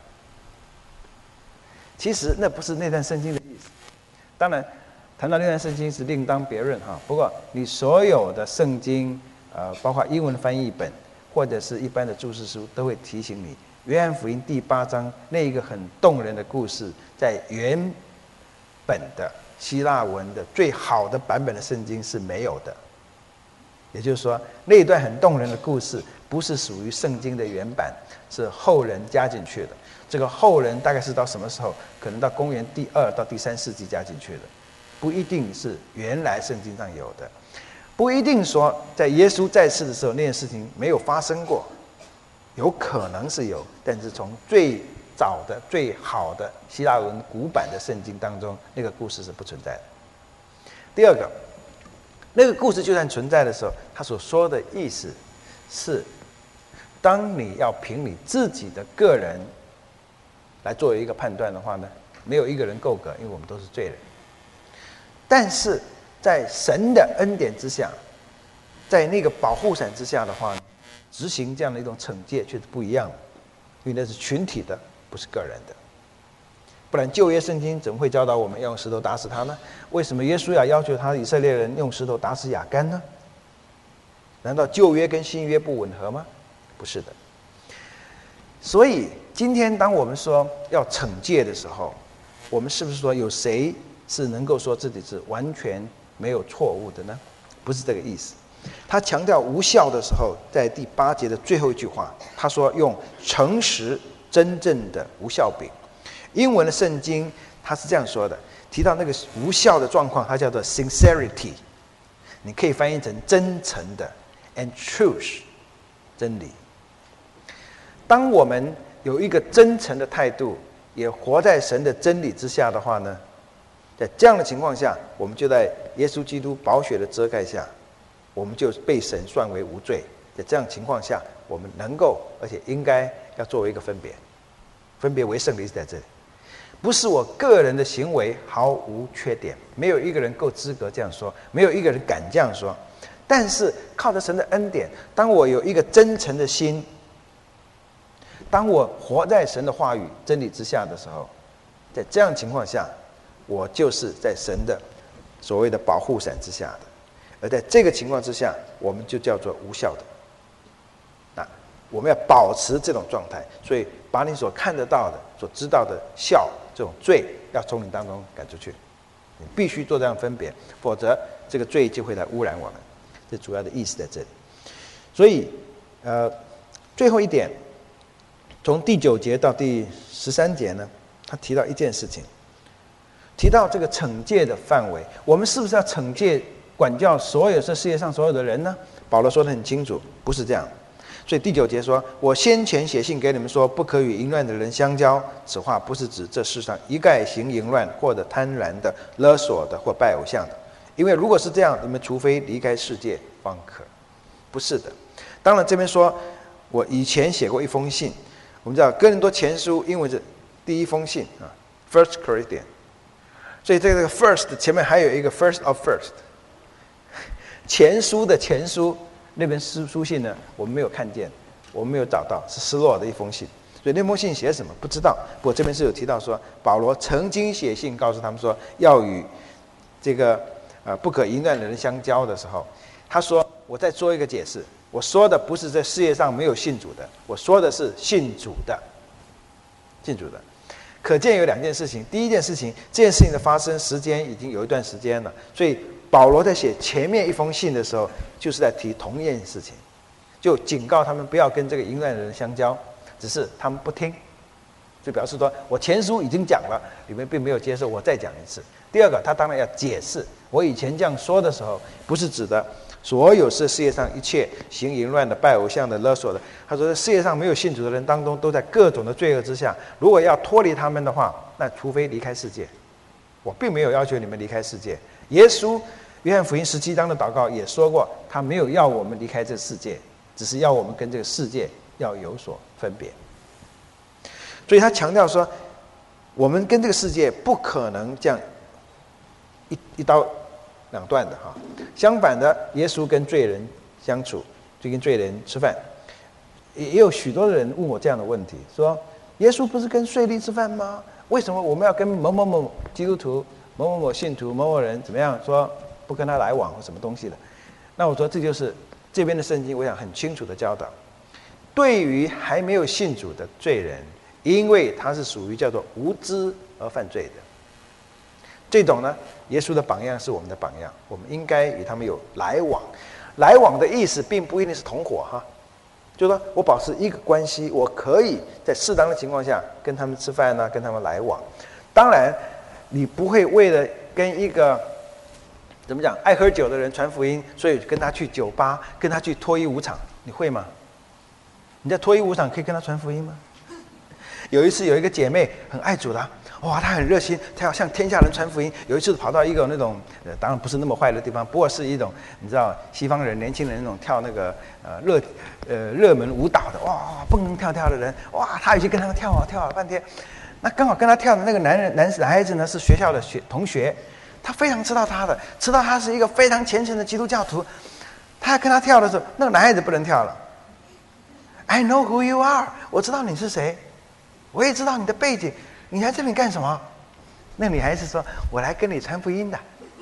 其实那不是那段圣经的意思。当然，谈到那段圣经是另当别论哈。不过你所有的圣经，呃，包括英文翻译本或者是一般的注释书，都会提醒你，约翰福音第八章那一个很动人的故事，在原本的希腊文的最好的版本的圣经是没有的。也就是说，那一段很动人的故事不是属于圣经的原版，是后人加进去的。这个后人大概是到什么时候？可能到公元第二到第三世纪加进去的，不一定是原来圣经上有的，不一定说在耶稣在世的时候那件事情没有发生过，有可能是有，但是从最早的最好的希腊文古版的圣经当中，那个故事是不存在的。第二个，那个故事就算存在的时候，他所说的意思是，当你要凭你自己的个人来作为一个判断的话呢，没有一个人够格，因为我们都是罪人。但是在神的恩典之下，在那个保护伞之下的话，执行这样的一种惩戒却是不一样的，因为那是群体的，不是个人的。不然旧约圣经怎么会教导我们要用石头打死他呢？为什么耶稣要要求他以色列人用石头打死亚干呢？难道旧约跟新约不吻合吗？不是的。所以今天当我们说要惩戒的时候，我们是不是说有谁是能够说自己是完全没有错误的呢？不是这个意思。他强调无效的时候，在第八节的最后一句话，他说用诚实真正的无效饼。英文的圣经他是这样说的，提到那个无效的状况，它叫做 sincerity， 你可以翻译成真诚的 and truth， 真理。当我们有一个真诚的态度，也活在神的真理之下的话呢，在这样的情况下，我们就在耶稣基督宝血的遮盖下，我们就被神算为无罪。在这样情况下，我们能够而且应该要作为一个分别，分别为圣的意思在这里，不是我个人的行为毫无缺点，没有一个人够资格这样说，没有一个人敢这样说。但是靠着神的恩典，当我有一个真诚的心，当我活在神的话语真理之下的时候，在这样情况下，我就是在神的所谓的保护伞之下的。而在这个情况之下，我们就叫做无效的。那我们要保持这种状态，所以把你所看得到的、所知道的效这种罪，要从你当中赶出去。你必须做这样分别，否则这个罪就会来污染我们。这主要的意思在这里。所以，呃，最后一点，从第九节到第十三节呢，他提到一件事情，提到这个惩戒的范围。我们是不是要惩戒、管教所有这世界上所有的人呢？保罗说得很清楚，不是这样。所以第九节说：“我先前写信给你们说，不可与淫乱的人相交。此话不是指这世上一概行淫乱或者贪婪的、勒索的或拜偶像的。因为如果是这样，你们除非离开世界方可。”不是的。当然这边说，我以前写过一封信。我们知道哥林多前书英文是第一封信啊 ，First Corinthians。所以这个 first 前面还有一个 first of first。前书的前书那本书书信呢，我们没有看见，我们没有找到，是失落的一封信。所以那封信写什么不知道。不过这边是有提到说，保罗曾经写信告诉他们说，要与这个呃不可淫乱的人相交的时候，他说：“我再做一个解释，我说的不是在世界上没有信主的，我说的是信主的，信主的。”可见有两件事情。第一件事情，这件事情的发生时间已经有一段时间了，所以保罗在写前面一封信的时候，就是在提同一件事情，就警告他们不要跟这个淫乱的人相交，只是他们不听，就表示说我前书已经讲了，你们并没有接受，我再讲一次。第二个，他当然要解释，我以前这样说的时候，不是指的所有是世界上一切行淫乱的、拜偶像的、勒索的。他说，世界上没有信主的人当中，都在各种的罪恶之下。如果要脱离他们的话，那除非离开世界。我并没有要求你们离开世界。耶稣约翰福音十七章的祷告也说过，他没有要我们离开这个世界，只是要我们跟这个世界要有所分别。所以他强调说，我们跟这个世界不可能这样一一刀两段的哈。相反的，耶稣跟罪人相处，就跟罪人吃饭。也有许多人问我这样的问题，说耶稣不是跟税吏吃饭吗？为什么我们要跟某某某基督徒、某某某信徒、某某人怎么样说不跟他来往或什么东西的？那我说这就是这边的圣经，我想很清楚的教导，对于还没有信主的罪人，因为他是属于叫做无知而犯罪的，这种呢，耶稣的榜样是我们的榜样，我们应该与他们有来往。来往的意思并不一定是同伙哈，就是说我保持一个关系，我可以在适当的情况下跟他们吃饭啊，跟他们来往。当然，你不会为了跟一个怎么讲爱喝酒的人传福音，所以跟他去酒吧，跟他去脱衣舞场，你会吗？你在脱衣舞场可以跟他传福音吗？有一次有一个姐妹很爱主的，哇，她很热心，她要向天下人传福音。有一次跑到一个那种呃，当然不是那么坏的地方，不过是一种你知道西方人年轻人那种跳那个呃热呃热门舞蹈的，哇，蹦蹦跳跳的人，哇，她也去跟他们跳啊跳啊半天。那刚好跟他跳的那个男人男男孩子呢是学校的学同学，他非常知道他的，知道他是一个非常虔诚的基督教徒。他跟他跳的时候，那个男孩子不能跳了。I know who you are， 我知道你是谁，我也知道你的背景，你来这里干什么？那女孩子说：“我来跟你传福音的。”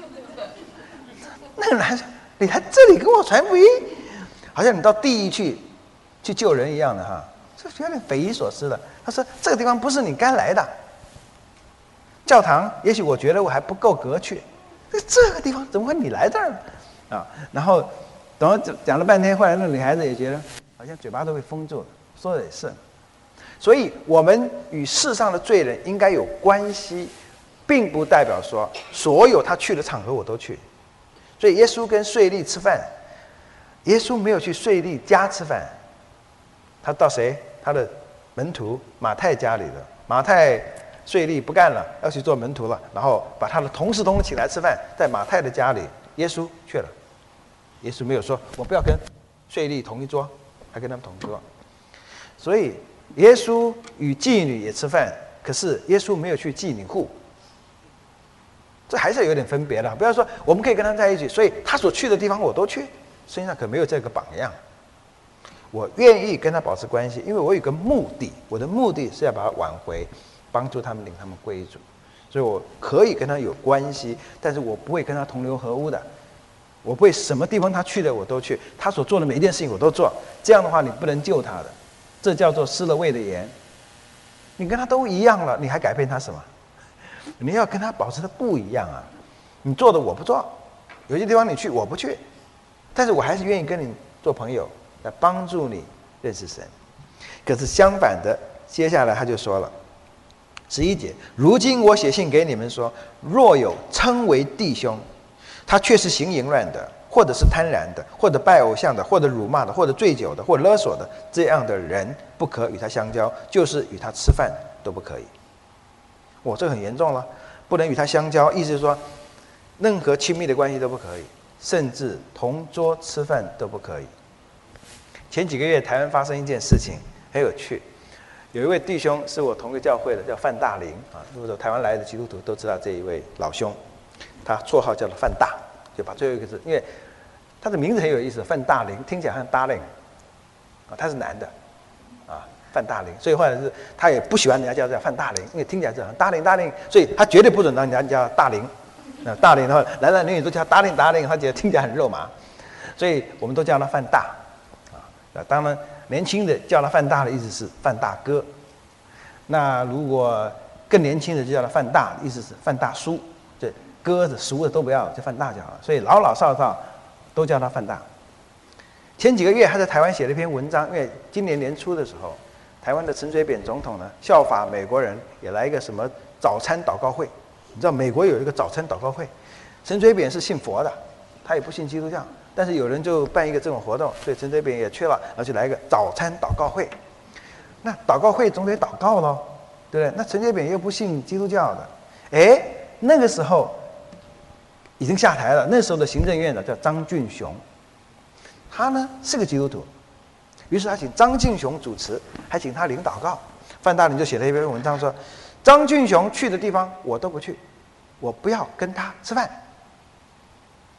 那个男人说：“你来这里跟我传福音，好像你到地狱去去救人一样的哈，这有点匪夷所思的。”他说：“这个地方不是你该来的，教堂也许我觉得我还不够格去，这个地方怎么会你来这儿呢？”啊，然后等我讲了半天，后来那女孩子也觉得好像嘴巴都被封住了，说的也是。所以我们与世上的罪人应该有关系，并不代表说所有他去的场合我都去。所以耶稣跟税吏吃饭，耶稣没有去税吏家吃饭，他到谁？他的门徒马太家里的。马太税吏不干了，要去做门徒了，然后把他的同事同请来吃饭，在马太的家里，耶稣去了。耶稣没有说我不要跟税吏同一桌，还跟他们同桌。所以耶稣与妓女也吃饭，可是耶稣没有去妓女户，这还是有点分别的。不要说我们可以跟他在一起，所以他所去的地方我都去，身上可没有这个榜样。我愿意跟他保持关系，因为我有个目的，我的目的是要把他挽回，帮助他们领他们归主，所以我可以跟他有关系，但是我不会跟他同流合污的。我不会什么地方他去的我都去，他所做的每一件事情我都做，这样的话你不能救他的，这叫做失了味的盐。你跟他都一样了，你还改变他什么？你要跟他保持的不一样啊！你做的我不做，有些地方你去我不去，但是我还是愿意跟你做朋友，来帮助你认识神。可是相反的，接下来他就说了，十一节，如今我写信给你们说，若有称为弟兄，他却是行淫乱的，或者是贪婪的，或者拜偶像的，或者辱骂的，或者醉酒的，或者勒索的，这样的人不可与他相交，就是与他吃饭都不可以。哇，这很严重了，不能与他相交，意思是说任何亲密的关系都不可以，甚至同桌吃饭都不可以。前几个月台湾发生一件事情很有趣，有一位弟兄是我同个教会的，叫范大林啊，如果台湾来的基督徒都知道这一位老兄，他绰号叫做范大，就把最后一个字，因为他的名字很有意思，范大林听起来像 darling 啊，他是男的啊，范大林，所以后来是他也不喜欢人家叫叫范大林，因为听起来是很 darling darling， 所以他绝对不准让人家叫大林。那大林的话，男男女女都叫 darling darling， 他觉得听起来很肉麻，所以我们都叫他范大啊。当然年轻的叫他范大的意思是范大哥，那如果更年轻的就叫他范大，意思是范大叔，这哥的叔的都不要，就范大就好了。所以老老少少都叫他范大。前几个月他在台湾写了一篇文章，因为今年年初的时候，台湾的陈水扁总统呢效法美国人，也来一个什么早餐祷告会。你知道美国有一个早餐祷告会，陈水扁是信佛的，他也不信基督教，但是有人就办一个这种活动，所以陈水扁也去了，然后就来一个早餐祷告会。那祷告会总得祷告咯，对不对？那陈水扁又不信基督教的，哎，那个时候已经下台了，那时候的行政院长叫张俊雄，他呢是个基督徒，于是他请张俊雄主持，还请他领祷告。范大林就写了一篇文章说，张俊雄去的地方我都不去，我不要跟他吃饭。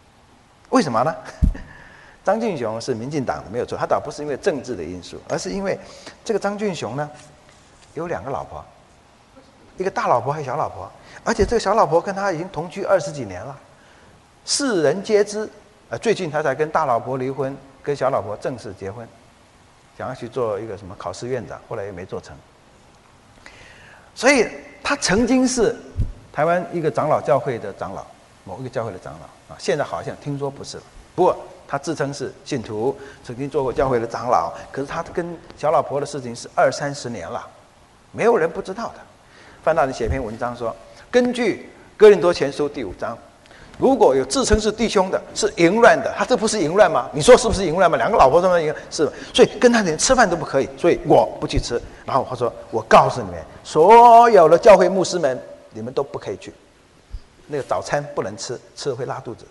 为什么呢？张俊雄是民进党的没有错，他倒不是因为政治的因素，而是因为这个张俊雄呢有两个老婆，一个大老婆还有小老婆，而且这个小老婆跟他已经同居二十几年了，世人皆知。呃，最近他才跟大老婆离婚，跟小老婆正式结婚，想要去做一个什么考试院长，后来也没做成。所以他曾经是台湾一个长老教会的长老，某一个教会的长老啊，现在好像听说不是了。不过他自称是信徒，曾经做过教会的长老，可是他跟小老婆的事情是二三十年了，没有人不知道的。范大人写篇文章说，根据哥林多前书第五章，如果有自称是弟兄的，是淫乱的，他这不是淫乱吗？你说是不是淫乱吗？两个老婆这么淫乱，是，所以跟他连吃饭都不可以，所以我不去吃。然后他说，我告诉你们，所有的教会牧师们，你们都不可以去，那个早餐不能吃，吃了会拉肚子。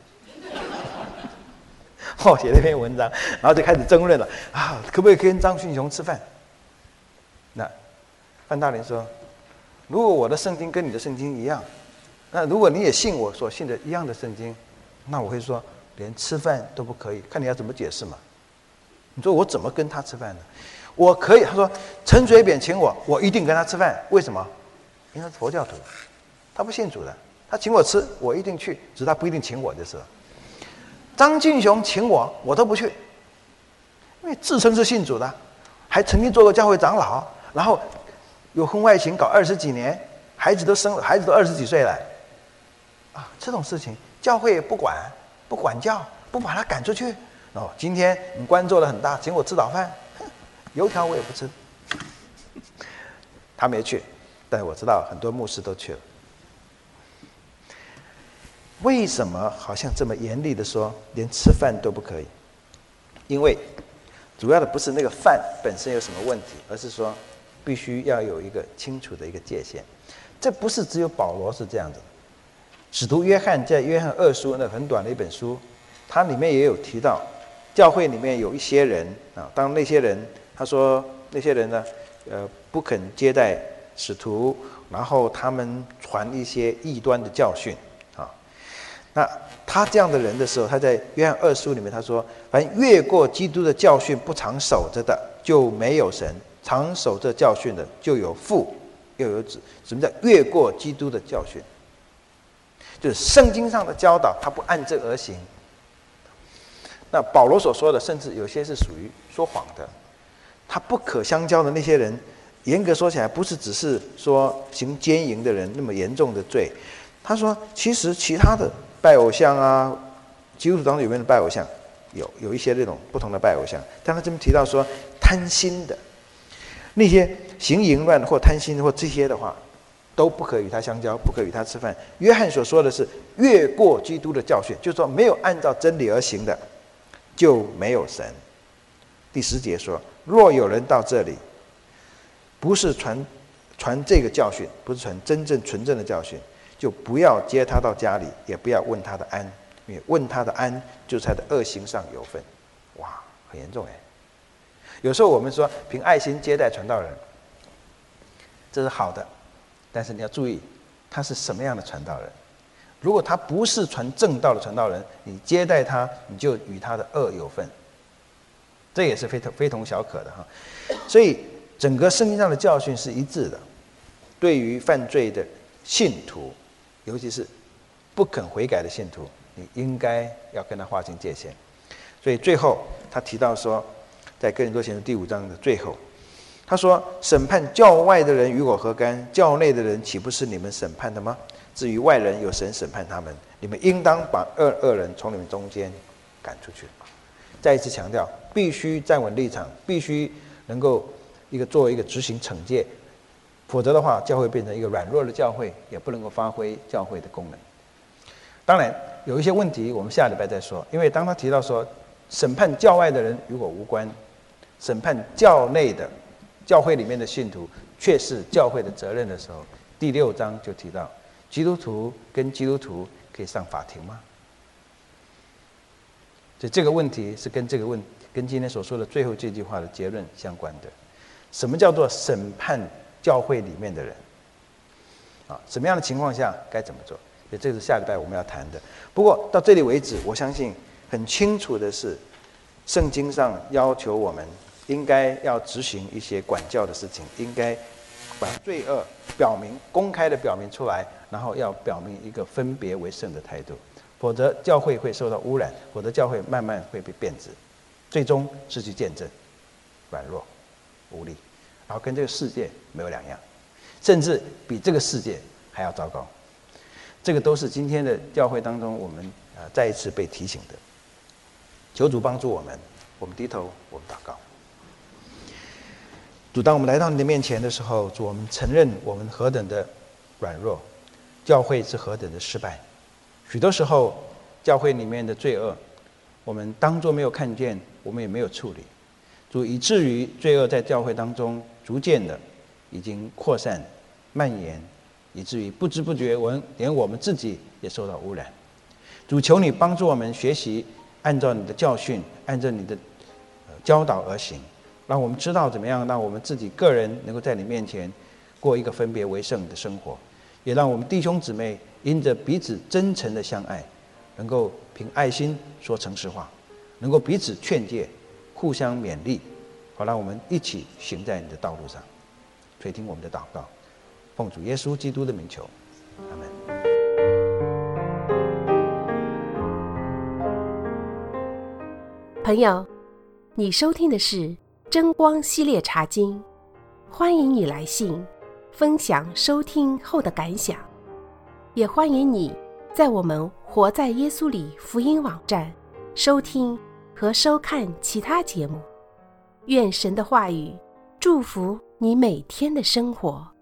我写了一篇文章，然后就开始争论了啊，可不可以跟张俊雄吃饭？那范大人说，如果我的圣经跟你的圣经一样，那如果你也信我所信的一样的圣经，那我会说连吃饭都不可以，看你要怎么解释嘛。你说我怎么跟他吃饭呢？我可以，他说陈水扁请我，我一定跟他吃饭。为什么？因为他是佛教徒，他不信主的，他请我吃，我一定去，只是他不一定请我就是了。张俊雄请我，我都不去，因为自称是信主的，还曾经做过教会长老，然后有婚外情搞二十几年，孩子都生了，孩子都二十几岁了，啊，这种事情教会也不管，不管教，不把他赶出去。哦，今天你官做得很大，请我吃早饭，油条我也不吃。他没去，但是我知道很多牧师都去了。为什么好像这么严厉的说连吃饭都不可以？因为主要的不是那个饭本身有什么问题，而是说必须要有一个清楚的一个界限。这不是只有保罗是这样子，使徒约翰在约翰二书那很短的一本书，它里面也有提到，教会里面有一些人啊，当那些人他说那些人呢，呃，不肯接待使徒，然后他们传一些异端的教训。那他这样的人的时候，他在约翰二书里面他说，凡越过基督的教训不常守着的，就没有神；常守这教训的，就有父又有子。什么叫越过基督的教训？就是圣经上的教导他不按这而行。那保罗所说的，甚至有些是属于说谎的，他不可相交的那些人，严格说起来不是只是说行奸淫的人那么严重的罪。他说其实其他的拜偶像啊，基督徒当中有没有拜偶像？有，有一些这种不同的拜偶像。但他这边提到说，贪心的那些行淫乱或贪心或这些的话，都不可与他相交，不可与他吃饭。约翰所说的是越过基督的教训，就是说没有按照真理而行的，就没有神。第十节说，若有人到这里，不是传传这个教训，不是传真正纯正的教训，就不要接他到家里，也不要问他的安，因为问他的安就是他的恶行上有份。哇，很严重哎！有时候我们说凭爱心接待传道人，这是好的，但是你要注意他是什么样的传道人。如果他不是传正道的传道人，你接待他，你就与他的恶有份，这也是非同非同小可的哈。所以整个圣经上的教训是一致的，对于犯罪的信徒，尤其是不肯悔改的信徒，你应该要跟他划清界限。所以最后他提到说，在哥林多前书第五章的最后，他说：“审判教外的人与我何干？教内的人岂不是你们审判的吗？至于外人，有神审判他们。你们应当把恶恶人从你们中间赶出去。”再一次强调，必须站稳立场，必须能够一个作为一个执行惩戒。否则的话，教会变成一个软弱的教会，也不能够发挥教会的功能。当然，有一些问题我们下礼拜再说。因为当他提到说，审判教外的人与我无关，审判教内的教会里面的信徒却是教会的责任的时候，第六章就提到，基督徒跟基督徒可以上法庭吗？所以这个问题是跟这个问跟今天所说的最后这句话的结论相关的。什么叫做审判教会里面的人？啊，什么样的情况下该怎么做？所以这是下礼拜我们要谈的。不过到这里为止，我相信很清楚的是，圣经上要求我们应该要执行一些管教的事情，应该把罪恶表明、公开的表明出来，然后要表明一个分别为圣的态度，否则教会会受到污染，否则教会慢慢会被变质，最终失去见证，软弱无力，然后跟这个世界没有两样，甚至比这个世界还要糟糕。这个都是今天的教会当中我们呃再一次被提醒的。求主帮助我们，我们低头，我们祷告。主，当我们来到你的面前的时候，主，我们承认我们何等的软弱，教会是何等的失败。许多时候，教会里面的罪恶，我们当作没有看见，我们也没有处理。主，以至于罪恶在教会当中逐渐的已经扩散、蔓延，以至于不知不觉，我们连我们自己也受到污染。主，求你帮助我们学习，按照你的教训，按照你的教导而行，让我们知道怎么样让我们自己个人能够在你面前过一个分别为圣的生活，也让我们弟兄姊妹因着彼此真诚的相爱，能够凭爱心说诚实话，能够彼此劝诫，互相勉励，好让我们一起行在你的道路上。垂听我们的祷告，奉主耶稣基督的名求，阿们。 朋友，你收听的是真光系列茶经，欢迎你来信分享收听后的感想，也欢迎你在我们活在耶稣里福音网站收听和收看其他节目。愿神的话语祝福你每天的生活。